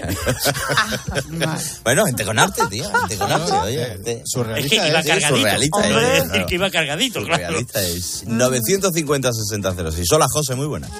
Bueno, gente con arte, tío. Gente con arte, oye. Surrealista es que iba cargadito. Surrealista es. Decir que iba cargadito, surrealista es. 950-6006. Hola, José, muy buena.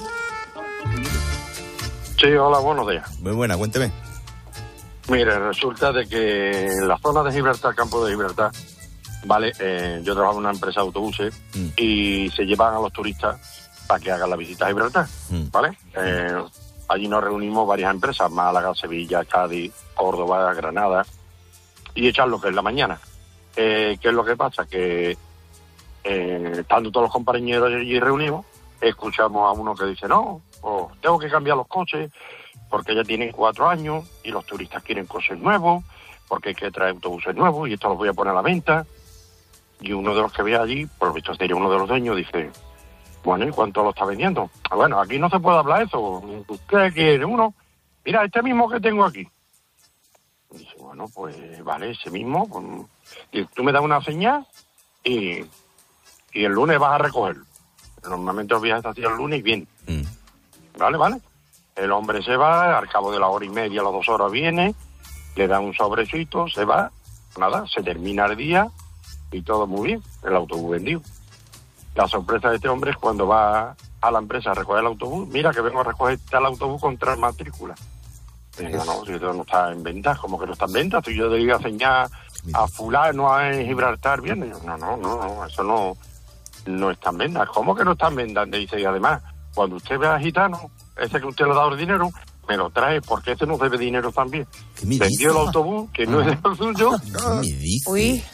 Sí, hola, buenos días. Muy buena, cuénteme. Mire, resulta de que en la zona de Gibraltar, campo de Gibraltar, vale, yo trabajo en una empresa de autobuses y se llevan a los turistas para que hagan la visita a Gibraltar, ¿vale? Allí nos reunimos varias empresas, Málaga, Sevilla, Cádiz, Córdoba, Granada, y echan lo que es la mañana. ¿Qué es lo que pasa? Que estando todos los compañeros allí reunidos, escuchamos a uno que dice, no, tengo que cambiar los coches porque ya tienen 4 años y los turistas quieren coches nuevos, porque hay que traer autobuses nuevos y esto los voy a poner a la venta. Y uno de los que ve allí, por lo visto sería uno de los dueños, dice, bueno, ¿y cuánto lo está vendiendo? Bueno, aquí no se puede hablar de eso. ¿Qué quiere uno? Mira, este mismo que tengo aquí. Y dice, bueno, pues vale, ese mismo. Y tú me das una señal y el lunes vas a recogerlo. Normalmente los viajes se hacían el lunes y bien. Vale. El hombre se va, al cabo de la hora y media, a las 2 horas viene, le da un sobrecito, se va, nada, se termina el día y todo muy bien, el autobús vendido. La sorpresa de este hombre es cuando va a la empresa a recoger el autobús, mira que vengo a recoger el autobús con 3 matrículas. Digo, no, si esto no está en venta, como que no está en venta, si yo debía enseñar a fulano en Gibraltar, bien, no, eso no está en venta. ¿Cómo que no está en venta? Dice, y además, cuando usted ve a gitano, ese que usted le ha dado el dinero, me lo trae, porque este no debe dinero también. Vendió el autobús, que no es el suyo. ¿Qué me dice? Uy.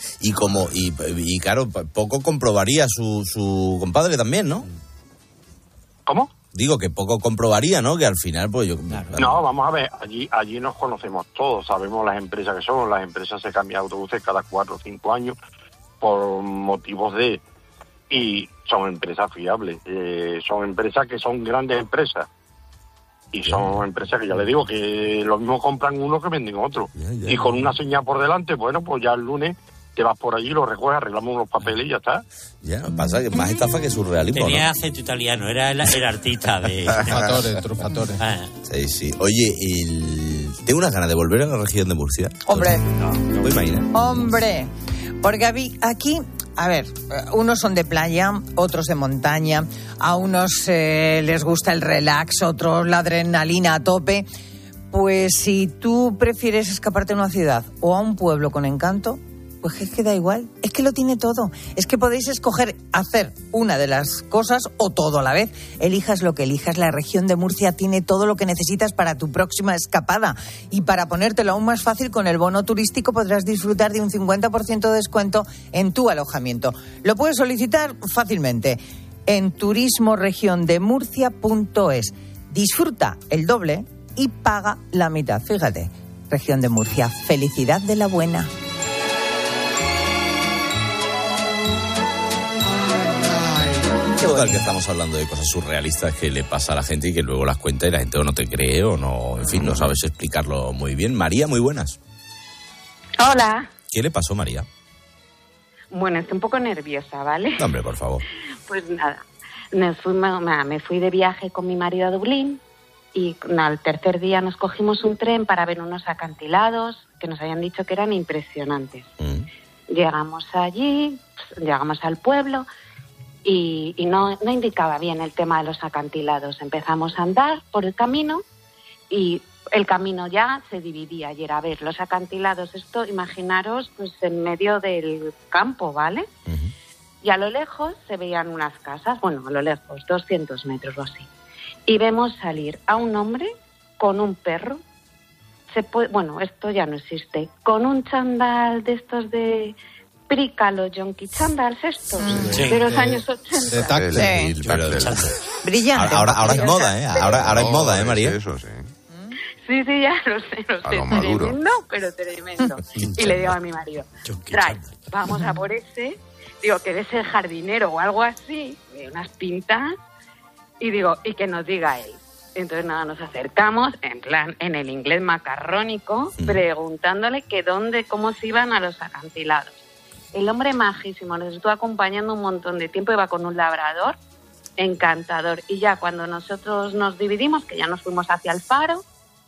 Y claro, poco comprobaría su compadre también, ¿no? ¿Cómo? Digo que poco comprobaría, ¿no? Que al final, pues yo... No, vamos a ver, allí nos conocemos todos, sabemos las empresas que son, las empresas se cambian autobuses cada 4 o 5 años por motivos de... Y son empresas fiables, son empresas que son grandes empresas. Y son empresas que ya le digo que lo mismo compran uno que venden otro. Y con una señal por delante, bueno, pues ya el lunes te vas por allí, lo recoges, arreglamos unos papeles y ya está. Ya, pasa que más estafa que surrealismo, tenía ¿no? acento italiano, era el artista de... Trufatore. Sí. Oye, tengo unas ganas de volver a la región de Murcia. Hombre. No me imagino. Hombre, porque aquí... A ver, unos son de playa, otros de montaña, a unos les gusta el relax, otros la adrenalina a tope. Pues si tú prefieres escaparte a una ciudad o a un pueblo con encanto, pues es que da igual, es que lo tiene todo. Es que podéis escoger hacer una de las cosas o todo a la vez. Elijas lo que elijas, la región de Murcia tiene todo lo que necesitas para tu próxima escapada. Y para ponértelo aún más fácil, con el bono turístico podrás disfrutar de un 50% de descuento en tu alojamiento. Lo puedes solicitar fácilmente en turismoregiondemurcia.es. Disfruta el doble y paga la mitad. Fíjate, región de Murcia, felicidad de la buena. Total, que estamos hablando de cosas surrealistas que le pasa a la gente y que luego las cuenta y la gente o no te cree o no, en fin, no sabes explicarlo muy bien. María, muy buenas. Hola. ¿Qué le pasó, María? Bueno, estoy un poco nerviosa, ¿vale? Hombre, por favor. Pues nada, me fui de viaje con mi marido a Dublín y al tercer día nos cogimos un tren para ver unos acantilados que nos habían dicho que eran impresionantes. Llegamos allí, llegamos al pueblo... Y no indicaba bien el tema de los acantilados. Empezamos a andar por el camino y el camino ya se dividía y era, a ver, los acantilados, esto imaginaros pues en medio del campo, ¿vale? Y a lo lejos se veían unas casas, bueno, a lo lejos, 200 metros o así. Y vemos salir a un hombre con un perro, bueno, esto ya no existe, con un chándal de estos de... Prícalo, Yonki Chandals estos, de los años 80. De táctil, pero brillante. Ahora es moda, ¿eh? Ahora es moda, ¿eh, María? Eso, sí. Sí, ya lo sé. Tremendo, pero tremendo. Y le digo a mi marido, vamos a por ese. Digo, que eres el jardinero o algo así, unas pintas. Y digo, y que nos diga él. Entonces nada, nos acercamos, en plan, en el inglés macarrónico, preguntándole que dónde, cómo se iban a los acantilados. El hombre majísimo, nos estuvo acompañando un montón de tiempo, iba con un labrador, encantador. Y ya cuando nosotros nos dividimos, que ya nos fuimos hacia el faro,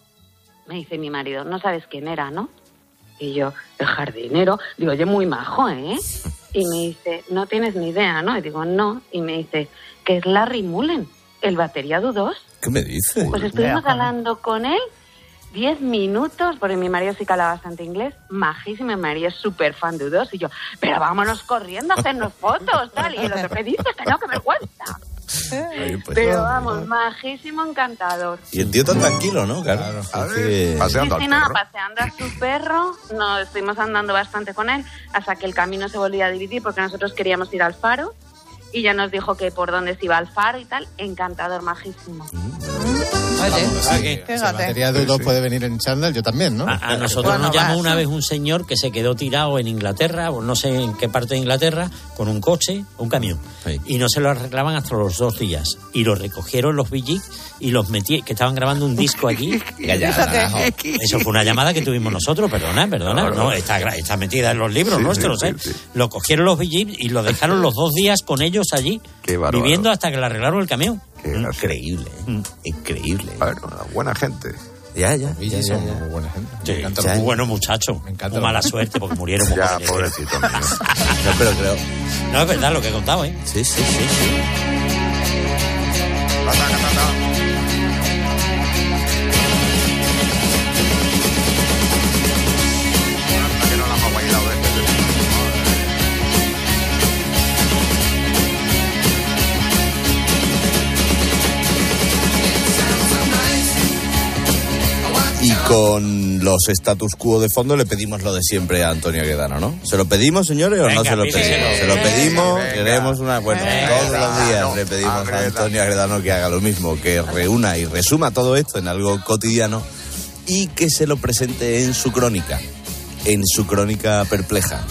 me dice mi marido, no sabes quién era, ¿no? Y yo, el jardinero, digo, oye, muy majo, ¿eh? Y me dice, no tienes ni idea, ¿no? Y digo, no. Y me dice, que es Larry Mullen, el batería U2. ¿Qué me dice? Pues estuvimos hablando con él 10 minutos, porque mi marido sí que habla bastante inglés, majísimo, mi marido es súper fan de U2, y yo, pero vámonos corriendo a hacernos fotos, tal, y el otro, ¿qué dices? Que no, que vergüenza. Pero vamos, majísimo, encantador. Y el tío tan tranquilo, ¿no? Claro. Paseando paseando a su perro, nos estuvimos andando bastante con él, hasta que el camino se volvía a dividir, porque nosotros queríamos ir al faro, y ya nos dijo que por dónde se iba al faro y tal, encantador, majísimo. Si la batería de U2 puede venir en chándal, yo también, ¿no? A nosotros nos llamó una vez un señor que se quedó tirado en Inglaterra, o no sé en qué parte de Inglaterra, con un coche, un camión. Y no se lo arreglaban hasta los 2 días. Y lo recogieron los Bee Gees y los metí, que estaban grabando un disco allí. Eso fue una llamada que tuvimos nosotros, perdona. No, está metida en los libros nuestros, ¿eh? Lo cogieron los Bee Gees y lo dejaron los 2 días con ellos allí, viviendo hasta que le arreglaron el camión. Increíble, increíble. Bueno, buena gente. Ya. Son muy buena gente. Sí, muy buenos muchachos. Muy mala suerte porque murieron. Ya, pobrecito. No, pero creo... No, es verdad lo que he contado, ¿eh? Sí. Y con los status quo de fondo le pedimos lo de siempre a Antonio Guedano, ¿no? ¿Se lo pedimos, señores, o no se lo pedimos? Se lo pedimos, queremos una... Bueno, todos los días le pedimos a Antonio Guedano que haga lo mismo, que reúna y resuma todo esto en algo cotidiano y que se lo presente en su crónica perpleja.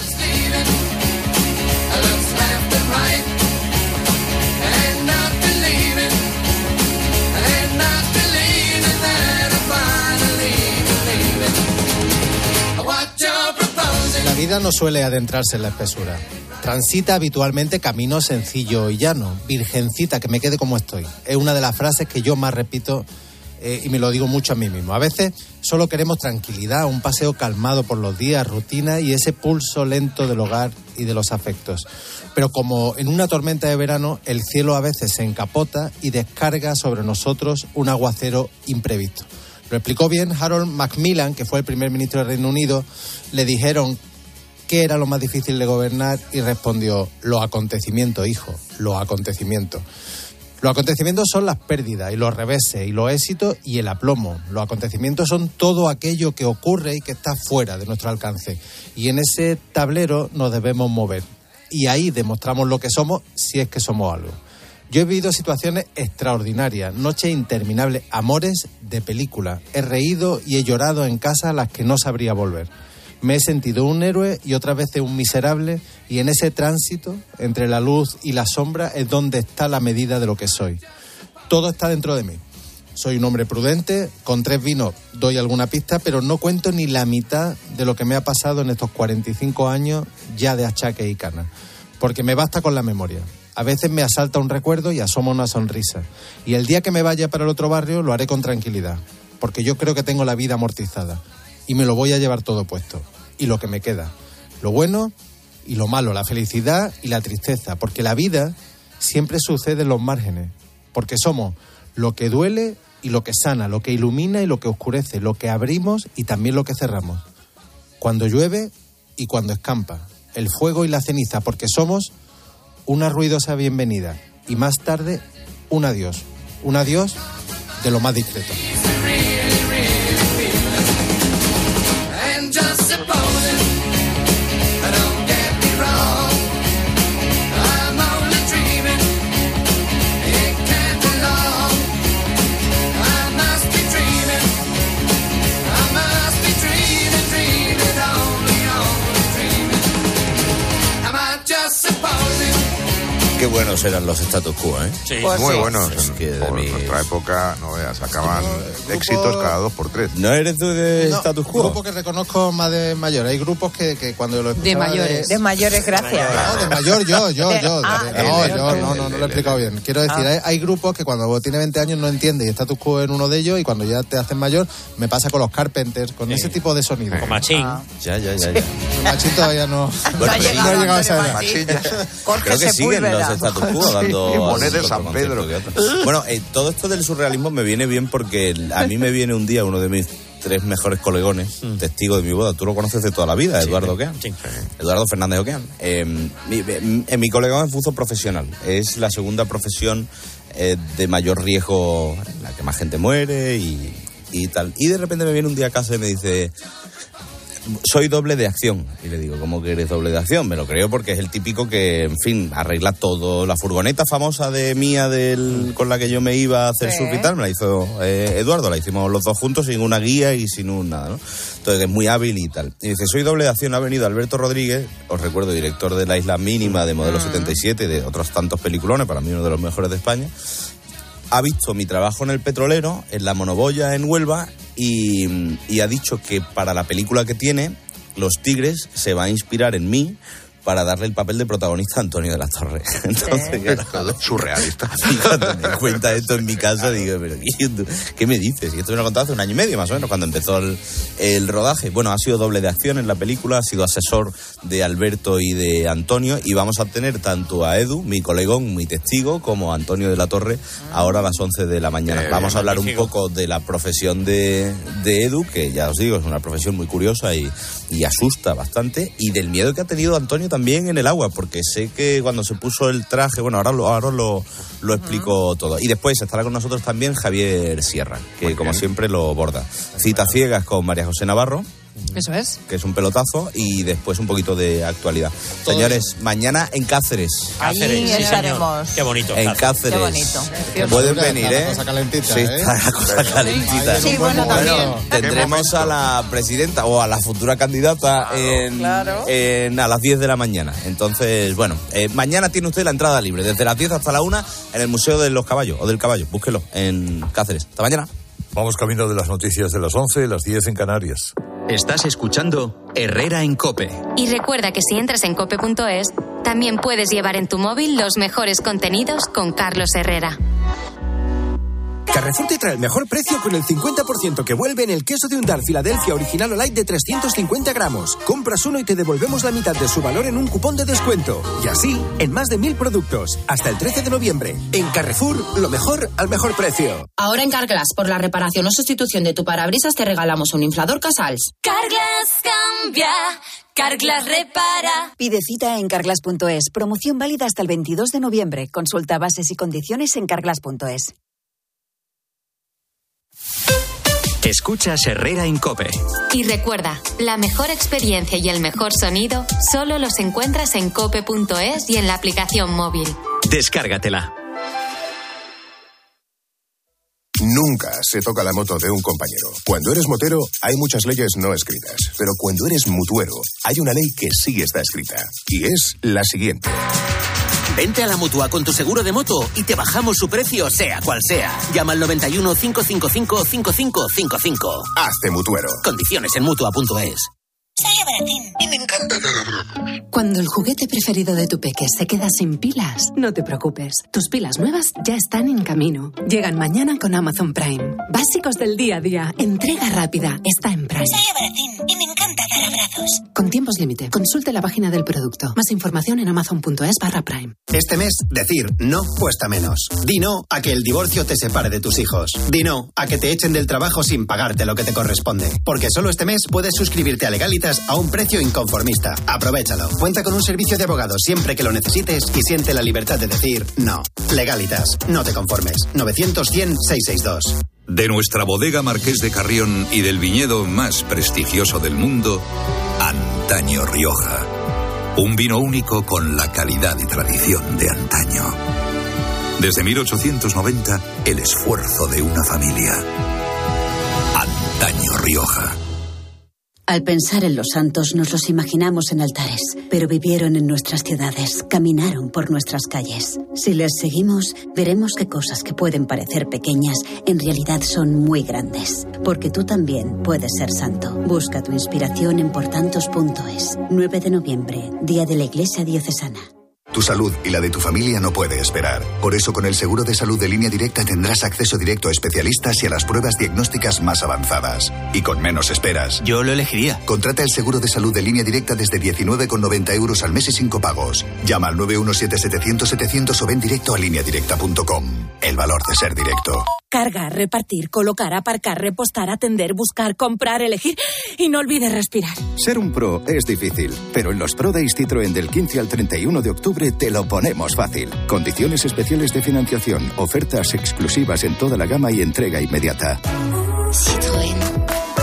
La vida no suele adentrarse en la espesura. Transita habitualmente camino sencillo y llano. Virgencita, que me quede como estoy. Es una de las frases que yo más repito y me lo digo mucho a mí mismo. A veces solo queremos tranquilidad, un paseo calmado por los días, rutina y ese pulso lento del hogar y de los afectos. Pero como en una tormenta de verano, el cielo a veces se encapota y descarga sobre nosotros un aguacero imprevisto. Lo explicó bien Harold Macmillan, que fue el primer ministro del Reino Unido. Le dijeron qué era lo más difícil de gobernar y respondió: los acontecimientos, hijo, los acontecimientos. Los acontecimientos son las pérdidas y los reveses y los éxitos y el aplomo. Los acontecimientos son todo aquello que ocurre y que está fuera de nuestro alcance. Y en ese tablero nos debemos mover. Y ahí demostramos lo que somos, si es que somos algo. Yo he vivido situaciones extraordinarias, noches interminables, amores de película. He reído y he llorado en casa a las que no sabría volver. Me he sentido un héroe y otras veces un miserable, y en ese tránsito entre la luz y la sombra es donde está la medida de lo que soy. Todo está dentro de mí. Soy un hombre prudente, con 3 vinos doy alguna pista, pero no cuento ni la mitad de lo que me ha pasado en estos 45 años ya de achaques y canas, porque me basta con la memoria. A veces me asalta un recuerdo y asoma una sonrisa. Y el día que me vaya para el otro barrio lo haré con tranquilidad, porque yo creo que tengo la vida amortizada y me lo voy a llevar todo puesto. Y lo que me queda, lo bueno y lo malo, la felicidad y la tristeza, porque la vida siempre sucede en los márgenes, porque somos lo que duele y lo que sana, lo que ilumina y lo que oscurece, lo que abrimos y también lo que cerramos. Cuando llueve y cuando escampa, el fuego y la ceniza, porque somos una ruidosa bienvenida y más tarde un adiós de lo más discreto. Qué buenos eran los status quo, ¿eh? Sí. Pues muy buenos. Es que por nuestra época, no veas, sacaban éxitos cada 2 por 3. ¿No eres tú de status quo? Grupo que reconozco más de mayor. Hay grupos que cuando lo de mayores. De mayores, gracias. No, de mayor yo. No lo he explicado bien. Quiero decir, hay grupos que cuando tiene 20 años no entiende y status quo en uno de ellos, y cuando ya te hacen mayor, me pasa con los Carpenters, con ese tipo de sonido. Con Machín. Ya. Machín todavía no. Bueno, no ha llegado a esa edad. Creo que siguen los status quo dando... Monet de San Pedro. Bueno, todo esto del surrealismo me viene bien porque a mí me viene un día uno de mis 3 mejores colegones, testigo de mi boda. Tú lo conoces de toda la vida, Eduardo Oquean. Sí. Eduardo Fernández Oquean. Mi colegón es buzo profesional. Es la segunda profesión de mayor riesgo, en la que más gente muere y tal. Y de repente me viene un día a casa y me dice: soy doble de acción. Y le digo, ¿cómo que eres doble de acción? Me lo creo porque es el típico que, en fin, arregla todo. La furgoneta famosa de mía con la que yo me iba a hacer surf y tal, me la hizo Eduardo, la hicimos los dos juntos sin una guía y sin un nada, ¿no? Entonces es muy hábil y tal. Y dice, soy doble de acción. Ha venido Alberto Rodríguez, os recuerdo, director de La Isla Mínima, de Modelo 77, de otros tantos peliculones, para mí uno de los mejores de España. Ha visto mi trabajo en El Petrolero, en La Monoboya, en Huelva, y ha dicho que para la película que tiene, Los Tigres, se va a inspirar en mí para darle el papel de protagonista a Antonio de la Torre. Entonces, claro, surrealista. Y cuando me cuenta esto en mi casa, digo, ¿pero qué me dices? Y esto me lo contado hace 1 año y medio, más o menos, cuando empezó el rodaje. Bueno, ha sido doble de acción en la película, ha sido asesor de Alberto y de Antonio, y vamos a tener tanto a Edu, mi colegón, mi testigo, como a Antonio de la Torre, ahora a las 11 de la mañana. Vamos a hablar un poco de la profesión de Edu, que ya os digo, es una profesión muy curiosa y asusta bastante, y del miedo que ha tenido Antonio también en el agua, porque sé que cuando se puso el traje, bueno, ahora lo explico todo. Y después estará con nosotros también Javier Sierra, que como siempre lo borda. Citas ciegas con María José Navarro. Eso es. Que es un pelotazo, y después un poquito de actualidad. Todo. Señores, mañana en Cáceres. Ahí estaremos. Qué bonito. En Cáceres. Qué bonito. Pueden venir, está la cosa calentita, sí, está la cosa calentita. Sí, bueno, también. Tendremos a la presidenta o a la futura candidata a las 10 de la mañana. Entonces, bueno, mañana tiene usted la entrada libre, desde las 10 hasta la 1 en el Museo de los Caballos, o del Caballo. Búsquelo en Cáceres. Hasta mañana. Vamos camino de las noticias de las 11, las 10 en Canarias. Estás escuchando Herrera en COPE. Y recuerda que si entras en cope.es, también puedes llevar en tu móvil los mejores contenidos con Carlos Herrera. Carrefour te trae el mejor precio con el 50% que vuelve en el queso de Undar Filadelfia Original o Light de 350 gramos. Compras uno y te devolvemos la mitad de su valor en un cupón de descuento. Y así, en más de 1000 productos. Hasta el 13 de noviembre. En Carrefour, lo mejor al mejor precio. Ahora en Carglass, por la reparación o sustitución de tu parabrisas, te regalamos un inflador Casals. Carglass cambia. Carglass repara. Pide cita en carglass.es. Promoción válida hasta el 22 de noviembre. Consulta bases y condiciones en carglass.es. Escuchas Herrera en COPE. Y recuerda, la mejor experiencia y el mejor sonido solo los encuentras en cope.es y en la aplicación móvil. Descárgatela. Nunca se toca la moto de un compañero. Cuando eres motero, hay muchas leyes no escritas. Pero cuando eres mutuero, hay una ley que sí está escrita. Y es la siguiente. Vente a la Mutua con tu seguro de moto y te bajamos su precio, sea cual sea. Llama al 91 555 5555. Hazte mutuero. Condiciones en Mutua.es. Soy Abaratín y me encanta dar abrazos. Cuando el juguete preferido de tu peque se queda sin pilas, no te preocupes. Tus pilas nuevas ya están en camino. Llegan mañana con Amazon Prime. Básicos del día a día. Entrega rápida. Está en Prime. Soy Abaratín y me encanta dar abrazos. Con tiempos límite. Consulte la página del producto. Más información en amazon.es/prime. Este mes, decir no cuesta menos. Di no a que el divorcio te separe de tus hijos. Di no a que te echen del trabajo sin pagarte lo que te corresponde. Porque solo este mes puedes suscribirte a Legalitas a un precio inconformista. Aprovéchalo. Cuenta con un servicio de abogado siempre que lo necesites y siente la libertad de decir no. Legalitas. No te conformes. 900-100-662. De nuestra bodega Marqués de Carrión y del viñedo más prestigioso del mundo, Antaño Rioja. Un vino único con la calidad y tradición de antaño. Desde 1890, el esfuerzo de una familia. Antaño Rioja. Al pensar en los santos nos los imaginamos en altares, pero vivieron en nuestras ciudades, caminaron por nuestras calles. Si les seguimos, veremos que cosas que pueden parecer pequeñas en realidad son muy grandes. Porque tú también puedes ser santo. Busca tu inspiración en portantos.es. 9 de noviembre, Día de la Iglesia Diocesana. Tu salud y la de tu familia no puede esperar. Por eso, con el seguro de salud de Línea Directa tendrás acceso directo a especialistas y a las pruebas diagnósticas más avanzadas. Y con menos esperas. Yo lo elegiría. Contrata el seguro de salud de Línea Directa desde 19,90 € al mes y sin copagos. Llama al 917-700-700 o ven directo a lineadirecta.com. El valor de ser directo. Cargar, repartir, colocar, aparcar, repostar, atender, buscar, comprar, elegir y no olvides respirar. Ser un pro es difícil, pero en los Pro Days Citroën del 15 al 31 de octubre te lo ponemos fácil. Condiciones especiales de financiación, ofertas exclusivas en toda la gama y entrega inmediata. Citroën.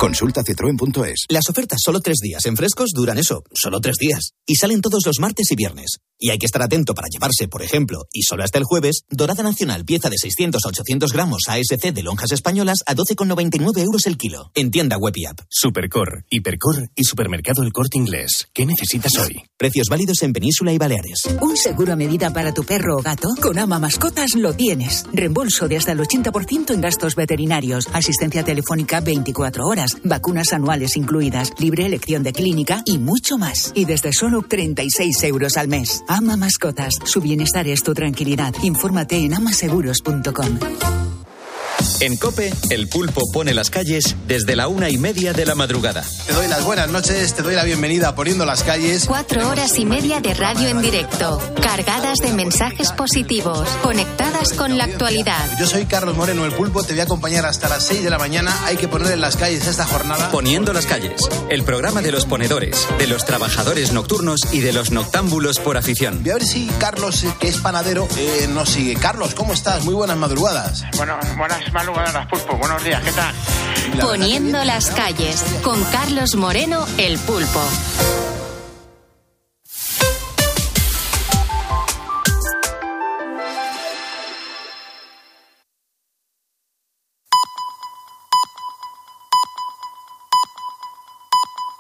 Consulta citroen.es. Las ofertas solo 3 días en frescos duran eso, solo 3 días. Y salen todos los martes y viernes. Y hay que estar atento para llevarse, por ejemplo, y solo hasta el jueves, dorada nacional pieza de 600 a 800 gramos ASC de lonjas españolas a 12,99 euros el kilo. En tienda web y app. Supercor, Hipercor y Supermercado El Corte Inglés. ¿Qué necesitas hoy? Precios válidos en Península y Baleares. ¿Un seguro a medida para tu perro o gato? Con Ama Mascotas lo tienes. Reembolso de hasta el 80% en gastos veterinarios. Asistencia telefónica 24 horas. Vacunas anuales incluidas. Libre elección de clínica y mucho más. Y desde solo 36 euros al mes. Ama Mascotas. Su bienestar es tu tranquilidad. Infórmate en amaseguros.com. En COPE, el pulpo pone las calles desde la 1:30 de la madrugada. Te doy las buenas noches, te doy la bienvenida a Poniendo las Calles. 4 horas y media de radio en directo, cargadas de mensajes positivos, conectadas con la actualidad. Yo soy Carlos Moreno, el pulpo, te voy a acompañar hasta las 6 de la mañana. Hay que poner en las calles esta jornada. Poniendo las calles, el programa de los ponedores, de los trabajadores nocturnos y de los noctámbulos por afición. Voy a ver si Carlos, que es panadero, nos sigue. Carlos, ¿cómo estás? Muy buenas madrugadas. Buenas madrugadas, pulpo. Buenos días, ¿qué tal? Poniendo las calles, con Carlos Moreno, el pulpo.